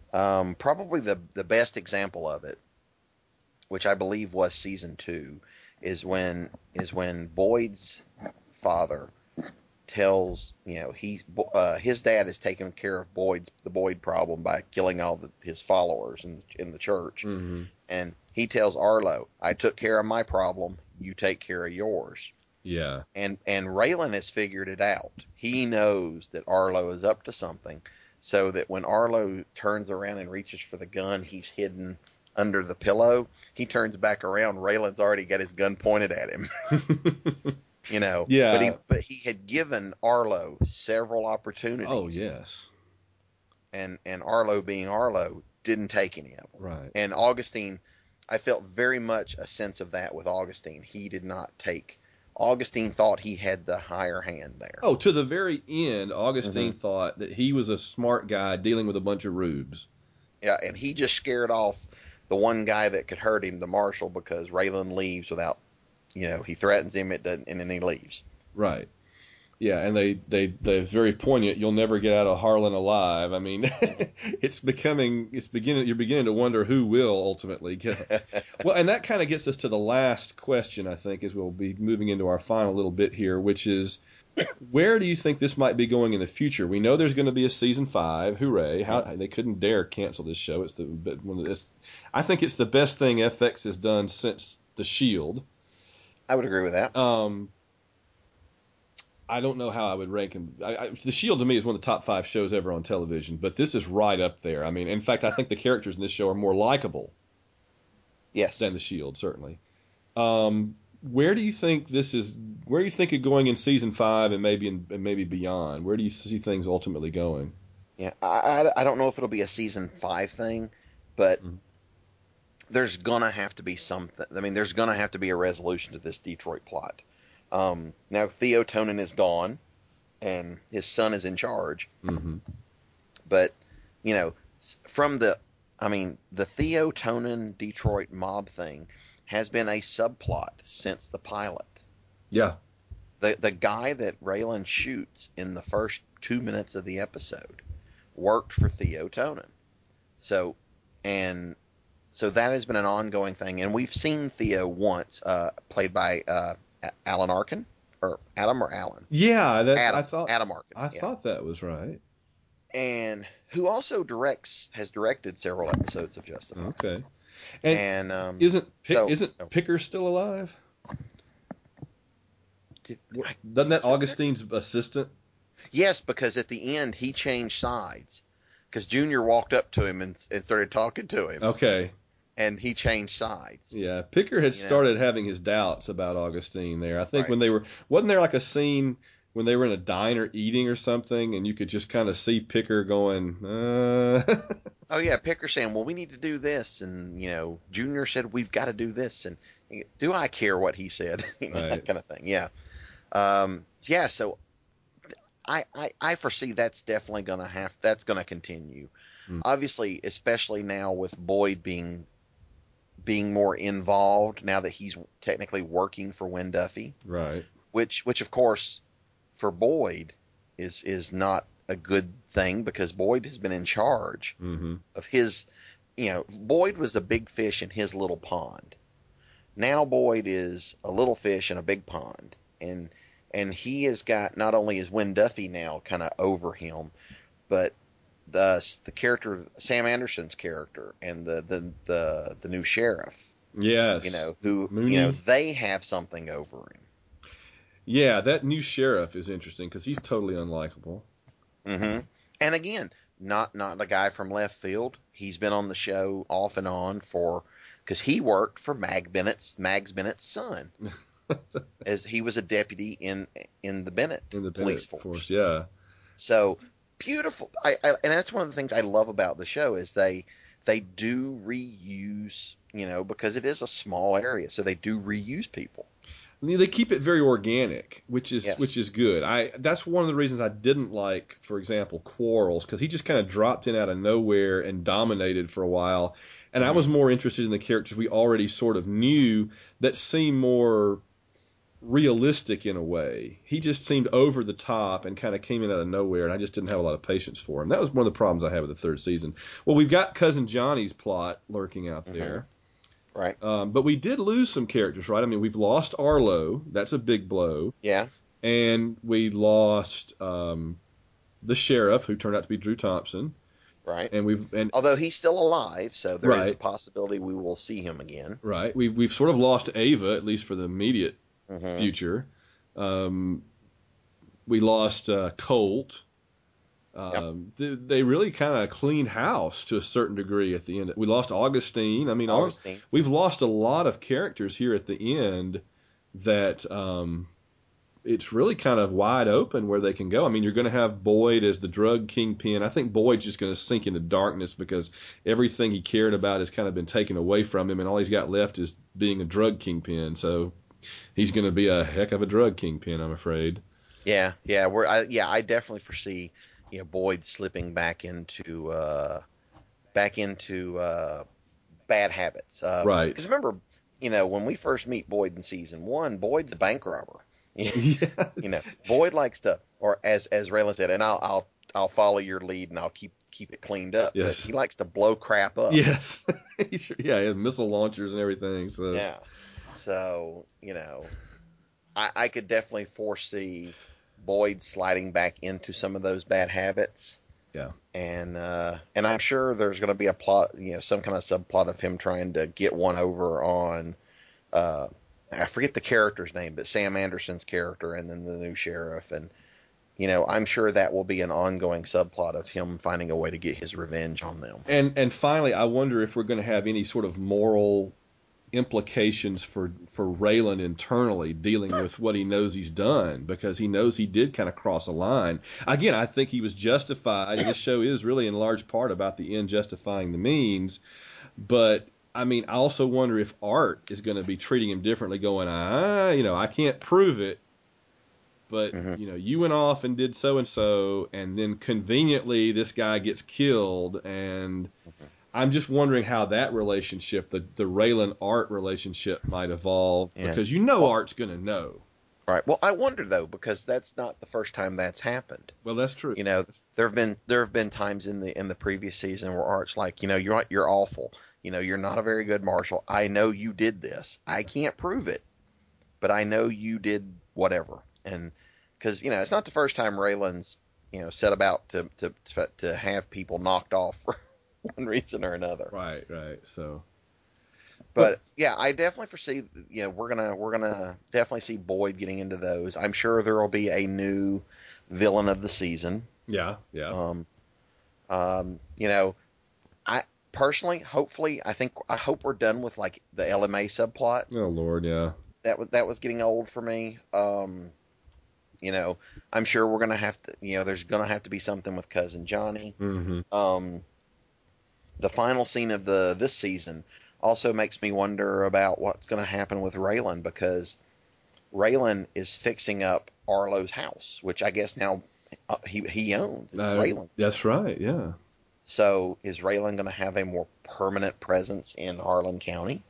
Um, probably the the best example of it, which I believe was season two, is when is when Boyd's father tells, you know, he uh, his dad has taken care of Boyd's the Boyd problem by killing all the, his followers in in the church, mm-hmm. and he tells Arlo, "I took care of my problem. You take care of yours." Yeah. And and Raylan has figured it out. He knows that Arlo is up to something, so that when Arlo turns around and reaches for the gun, he's hidden under the pillow. He turns back around. Raylan's already got his gun pointed at him. You know. Yeah. But he but he had given Arlo several opportunities. Oh yes. And and Arlo, being Arlo, didn't take any of them. Right. And Augustine, I felt very much a sense of that with Augustine. He did not take. Augustine thought he had the higher hand there. Oh, to the very end, Augustine Mm-hmm. thought that he was a smart guy dealing with a bunch of rubes. Yeah, and he just scared off the one guy that could hurt him, the marshal, because Raylan leaves without, you know, he threatens him, it doesn't, and then he leaves. Right. Yeah, and they, they, they're very poignant. You'll never get out of Harlan alive. I mean, it's becoming, it's beginning, you're beginning to wonder who will ultimately get. Well, and that kind of gets us to the last question, I think, as we'll be moving into our final little bit here, which is, where do you think this might be going in the future? We know there's going to be a season five. Hooray! How they couldn't dare cancel this show. It's the one of this. I think it's the best thing F X has done since The Shield. I would agree with that. Um. I don't know how I would rank him. I, I, the Shield to me is one of the top five shows ever on television, but this is right up there. I mean, in fact, I think the characters in this show are more likable. Yes. Than the Shield, certainly. Um, where do you think this is? Where do you think it going in season five and maybe in, and maybe beyond? Where do you see things ultimately going? Yeah, I, I, I don't know if it'll be a season five thing, but mm-hmm. there's gonna have to be something. I mean, there's gonna have to be a resolution to this Detroit plot. Um, now Theo Tonin is gone, and his son is in charge. Mm-hmm. But you know, from the, I mean, the Theo Tonin Detroit mob thing has been a subplot since the pilot. Yeah. The the guy that Raylan shoots in the first two minutes of the episode worked for Theo Tonin. So, and so that has been an ongoing thing, and we've seen Theo once, uh, played by uh, Alan Arkin, or Adam or Alan. Yeah, that's Adam, I thought Adam Arkin. I yeah. thought that was right. And who also directs has directed several episodes of Justified. Okay. And, and um, isn't Pick, so, isn't oh. Picker still alive? Did, Doesn't that Augustine's assistant? Yes, because at the end he changed sides. Because Junior walked up to him and, and started talking to him. Okay. And he changed sides. Yeah, Picker had you started know? having his doubts about Augustine there. I think right. when they were, wasn't there like a scene when they were in a diner eating or something, and you could just kind of see Picker going, uh... Oh, yeah, Picker saying, well, we need to do this. And, you know, Junior said, we've got to do this. And do I care what he said? you know, right. That kind of thing, yeah. Um, yeah, so I, I, I foresee that's definitely going to have, that's going to continue. Mm. Obviously, especially now with Boyd being being more involved, now that he's technically working for Wynn Duffy. Right. Which, which of course, for Boyd is is not a good thing, because Boyd has been in charge mm-hmm. of his, you know, Boyd was a big fish in his little pond. Now Boyd is a little fish in a big pond. And and he has got, not only is Wynn Duffy now kind of over him, but the the character, Sam Anderson's character, and the the the, the new sheriff. Yes. You know, who, Mooney. you know, they have something over him. Yeah, that new sheriff is interesting because he's totally unlikable. Mm-hmm. And again, not not a guy from left field. He's been on the show off and on for, because he worked for Mag Bennett's Mags Bennett's son. As he was a deputy in in the Bennett in the police Bennett force. force. Yeah. So beautiful. I, I and that's one of the things I love about the show is they they do reuse, you know, because it is a small area, so they do reuse people. They keep it very organic, which is yes. which is good. I that's one of the reasons I didn't like, for example, Quarles, because he just kind of dropped in out of nowhere and dominated for a while. And mm-hmm. I was more interested in the characters we already sort of knew that seemed more realistic in a way. He just seemed over the top and kind of came in out of nowhere, and I just didn't have a lot of patience for him. That was one of the problems I had with the third season. Well, we've got Cousin Johnny's plot lurking out Mm-hmm. there. Right. Um, but we did lose some characters, right? I mean, we've lost Arlo. That's a big blow. Yeah. And we lost um, the sheriff, who turned out to be Drew Thompson. Right. And we've and although he's still alive, so there right. is a possibility we will see him again. Right. We've we've sort of lost Ava, at least for the immediate mm-hmm. future. Um, we lost uh, Colt. Um, yep. they, they really kind of cleaned house to a certain degree at the end. We lost Augustine. I mean, Augustine. All, we've lost a lot of characters here at the end that um, it's really kind of wide open where they can go. I mean, you're going to have Boyd as the drug kingpin. I think Boyd's just going to sink into darkness because everything he cared about has kind of been taken away from him, and all he's got left is being a drug kingpin. So he's going to be a heck of a drug kingpin, I'm afraid. Yeah, yeah, we're I, yeah. I definitely foresee, you know, Boyd slipping back into uh, back into uh, bad habits. Uh, right. Because remember, you know, when we first meet Boyd in season one, Boyd's a bank robber. Yeah. You know, Boyd likes to, or as as Raylan said, and I'll I'll I'll follow your lead and I'll keep keep it cleaned up. Yes. But he likes to blow crap up. Yes. Yeah, he had missile launchers and everything. So yeah. So you know, I I could definitely foresee Boyd sliding back into some of those bad habits. Yeah. And uh, and I'm sure there's going to be a plot, you know, some kind of subplot of him trying to get one over on. Uh, I forget the character's name, but Sam Anderson's character and then the new sheriff. And, you know, I'm sure that will be an ongoing subplot of him finding a way to get his revenge on them. And and finally, I wonder if we're going to have any sort of moral implications for, for Raylan internally dealing with what he knows he's done, because he knows he did kind of cross a line. Again, I think he was justified. This show is really in large part about the end justifying the means. But I mean, I also wonder if Art is going to be treating him differently, going, ah, you know, I can't prove it, but, mm-hmm. you know, you went off and did so-and-so, and then conveniently this guy gets killed, and mm-hmm. I'm just wondering how that relationship, the, the Raylan-Art relationship, might evolve, yeah. because you know well, Art's going to know. Right. Well, I wonder, though, because that's not the first time that's happened. Well, that's true. You know, there have been there have been times in the in the previous season where Art's like, you know, you're you're awful. You know, you're not a very good marshal. I know you did this. I can't prove it, but I know you did whatever. And because, you know, it's not the first time Raylan's, you know, set about to to to have people knocked off for one reason or another. Right, right. So, but yeah, I definitely foresee, you know, we're gonna we're gonna definitely see Boyd getting into those. I'm sure there will be a new villain of the season. Yeah, yeah. Um, um, you know, I. Personally, hopefully, I think I hope we're done with like the L M A subplot. Oh Lord, yeah. That was that was getting old for me. Um, you know, I'm sure we're gonna have to. You know, there's gonna have to be something with Cousin Johnny. Mm-hmm. Um, the final scene of the this season also makes me wonder about what's gonna happen with Raylan, because Raylan is fixing up Arlo's house, which I guess now uh, he he owns. It's uh, Raylan. That's right. Yeah. So is Raylan going to have a more permanent presence in Harlan County?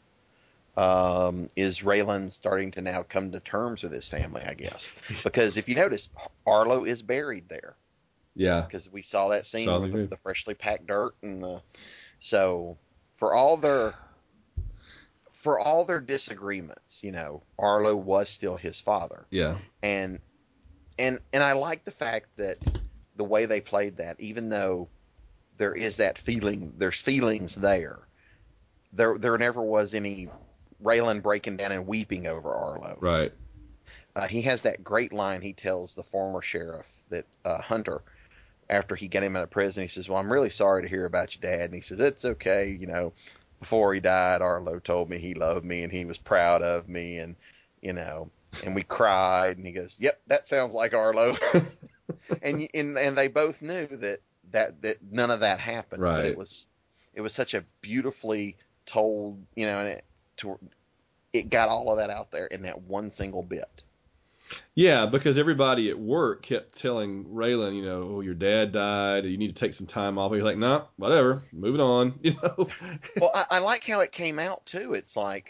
Um, is Raylan starting to now come to terms with his family, I guess? Because if you notice, Arlo is buried there. Yeah. Because we saw that scene saw with the, the, the freshly packed dirt. and the, So for all their for all their disagreements, you know, Arlo was still his father. Yeah. And and and I like the fact that the way they played that, even though there is that feeling, there's feelings there. There there never was any Raylan breaking down and weeping over Arlo. Right. Uh, he has that great line he tells the former sheriff, that uh, Hunter, after he got him out of prison. He says, well, I'm really sorry to hear about your dad. And he says, it's okay. You know, before he died, Arlo told me he loved me and he was proud of me. And, you know, and we cried. And he goes, yep, that sounds like Arlo. and, and and they both knew that That, that none of that happened. Right. But it was it was such a beautifully told, you know, and it to, it got all of that out there in that one single bit. Yeah, because everybody at work kept telling Raylan, you know, oh, your dad died, you need to take some time off. He's like, no, nah, whatever, moving on, you know. Well, I, I like how it came out too. It's like,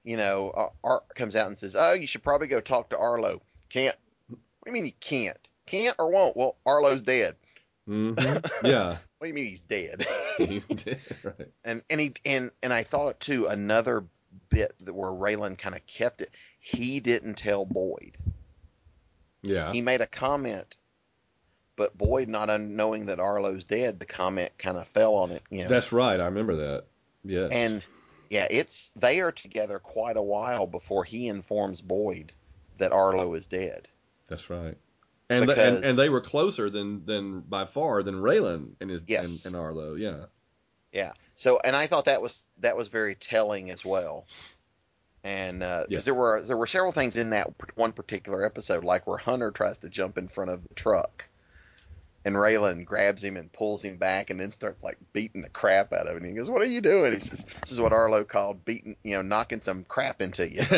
you know, uh, Art comes out and says, "Oh, you should probably go talk to Arlo." Can't. What do you mean he can't? Can't or won't? Well, Arlo's dead. Mm-hmm. Yeah. What do you mean he's dead? He's dead, right? And and he and and I thought too, another bit that where Raylan kind of kept it. He didn't tell Boyd. Yeah. He made a comment, but Boyd, not knowing that Arlo's dead, the comment kind of fell on it. You know? That's right. I remember that. Yes. And yeah, it's they are together quite a while before he informs Boyd that Arlo is dead. That's right. And because, the, and, and they were closer than, than by far than Raylan and his yes. and, and Arlo. Yeah. Yeah. So, and I thought that was that was very telling as well. And because uh, yeah. there were there were several things in that one particular episode, like where Hunter tries to jump in front of the truck, and Raylan grabs him and pulls him back, and then starts like beating the crap out of him. And he goes, "What are you doing?" He says, "This is what Arlo called beating, you know, knocking some crap into you."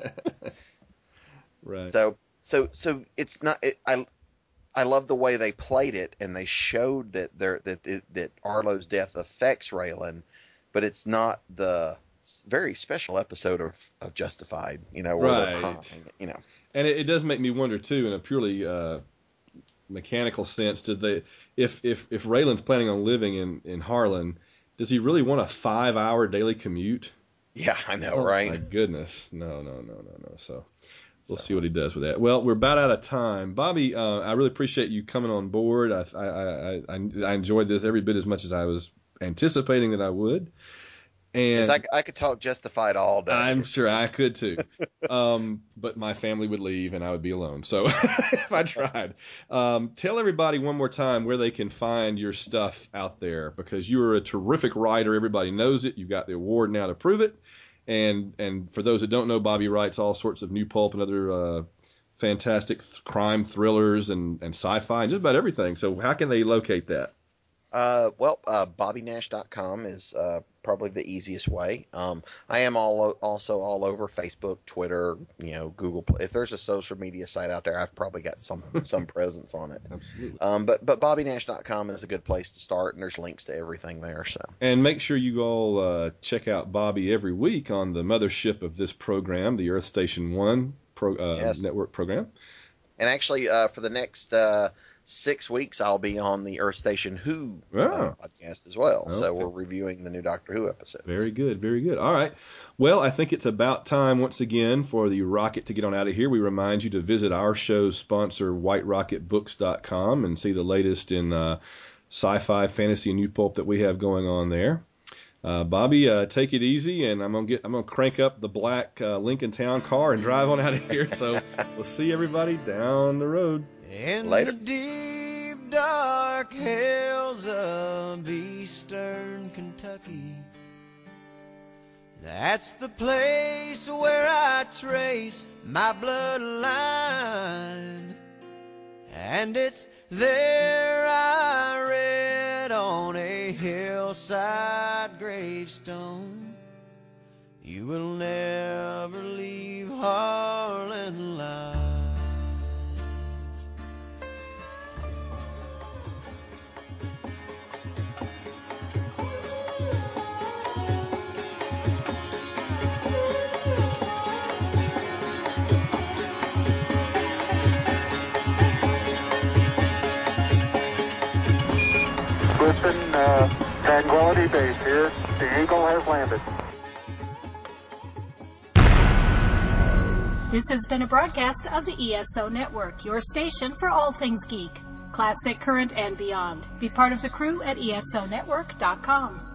Right. So, so, so it's not. It, I I love the way they played it, and they showed that there that that, that Arlo's death affects Raylan, but it's not the very special episode of, of Justified, you know, where right. they're crying, you know. And it, it does make me wonder too, in a purely uh, mechanical sense, did they, if if if Raylan's planning on living in, in Harlan, does he really want a five hour daily commute? Yeah, I know, oh, right? My goodness, no, no, no, no, no. So we'll so. see what he does with that. Well, we're about out of time, Bobby. Uh, I really appreciate you coming on board. I I, I I I enjoyed this every bit as much as I was anticipating that I would. And I, I could talk Justified all day. I'm sure I could too. um, but my family would leave and I would be alone. So if I tried. Um, tell everybody one more time where they can find your stuff out there, because you are a terrific writer. Everybody knows it. You've got the award now to prove it. And and for those that don't know, Bobby writes all sorts of new pulp and other uh, fantastic th- crime thrillers and, and sci-fi and just about everything. So how can they locate that? Uh, well, uh, Bobby Nash dot com is uh, probably the easiest way. Um, I am all also all over Facebook, Twitter, you know, Google. If there's a social media site out there, I've probably got some some presence on it. Absolutely. Um, but but Bobby Nash dot com is a good place to start, and there's links to everything there. So. And make sure you all uh, check out Bobby every week on the mothership of this program, the Earth Station One pro, uh, yes. network program. And actually, uh, for the next uh, six weeks, I'll be on the Earth Station Who oh. uh, podcast as well. Okay. So we're reviewing the new Doctor Who episodes. Very good, very good. All right. Well, I think it's about time once again for the Rocket to get on out of here. We remind you to visit our show's sponsor, white rocket books dot com, and see the latest in uh, sci-fi, fantasy, and new pulp that we have going on there. Uh, Bobby, uh, take it easy, and I'm gonna get I'm gonna crank up the black uh, Lincoln Town car and drive on out of here. So we'll see everybody down the road. In Later. the deep dark hills of eastern Kentucky, that's the place where I trace my bloodline, and it's there I read on a hillside gravestone, you will never leave Harlan alive. Listen, uh, Tranquility Base here. The Eagle has landed. This has been a broadcast of the E S O Network, your station for all things geek, classic, current, and beyond. Be part of the crew at E S O network dot com.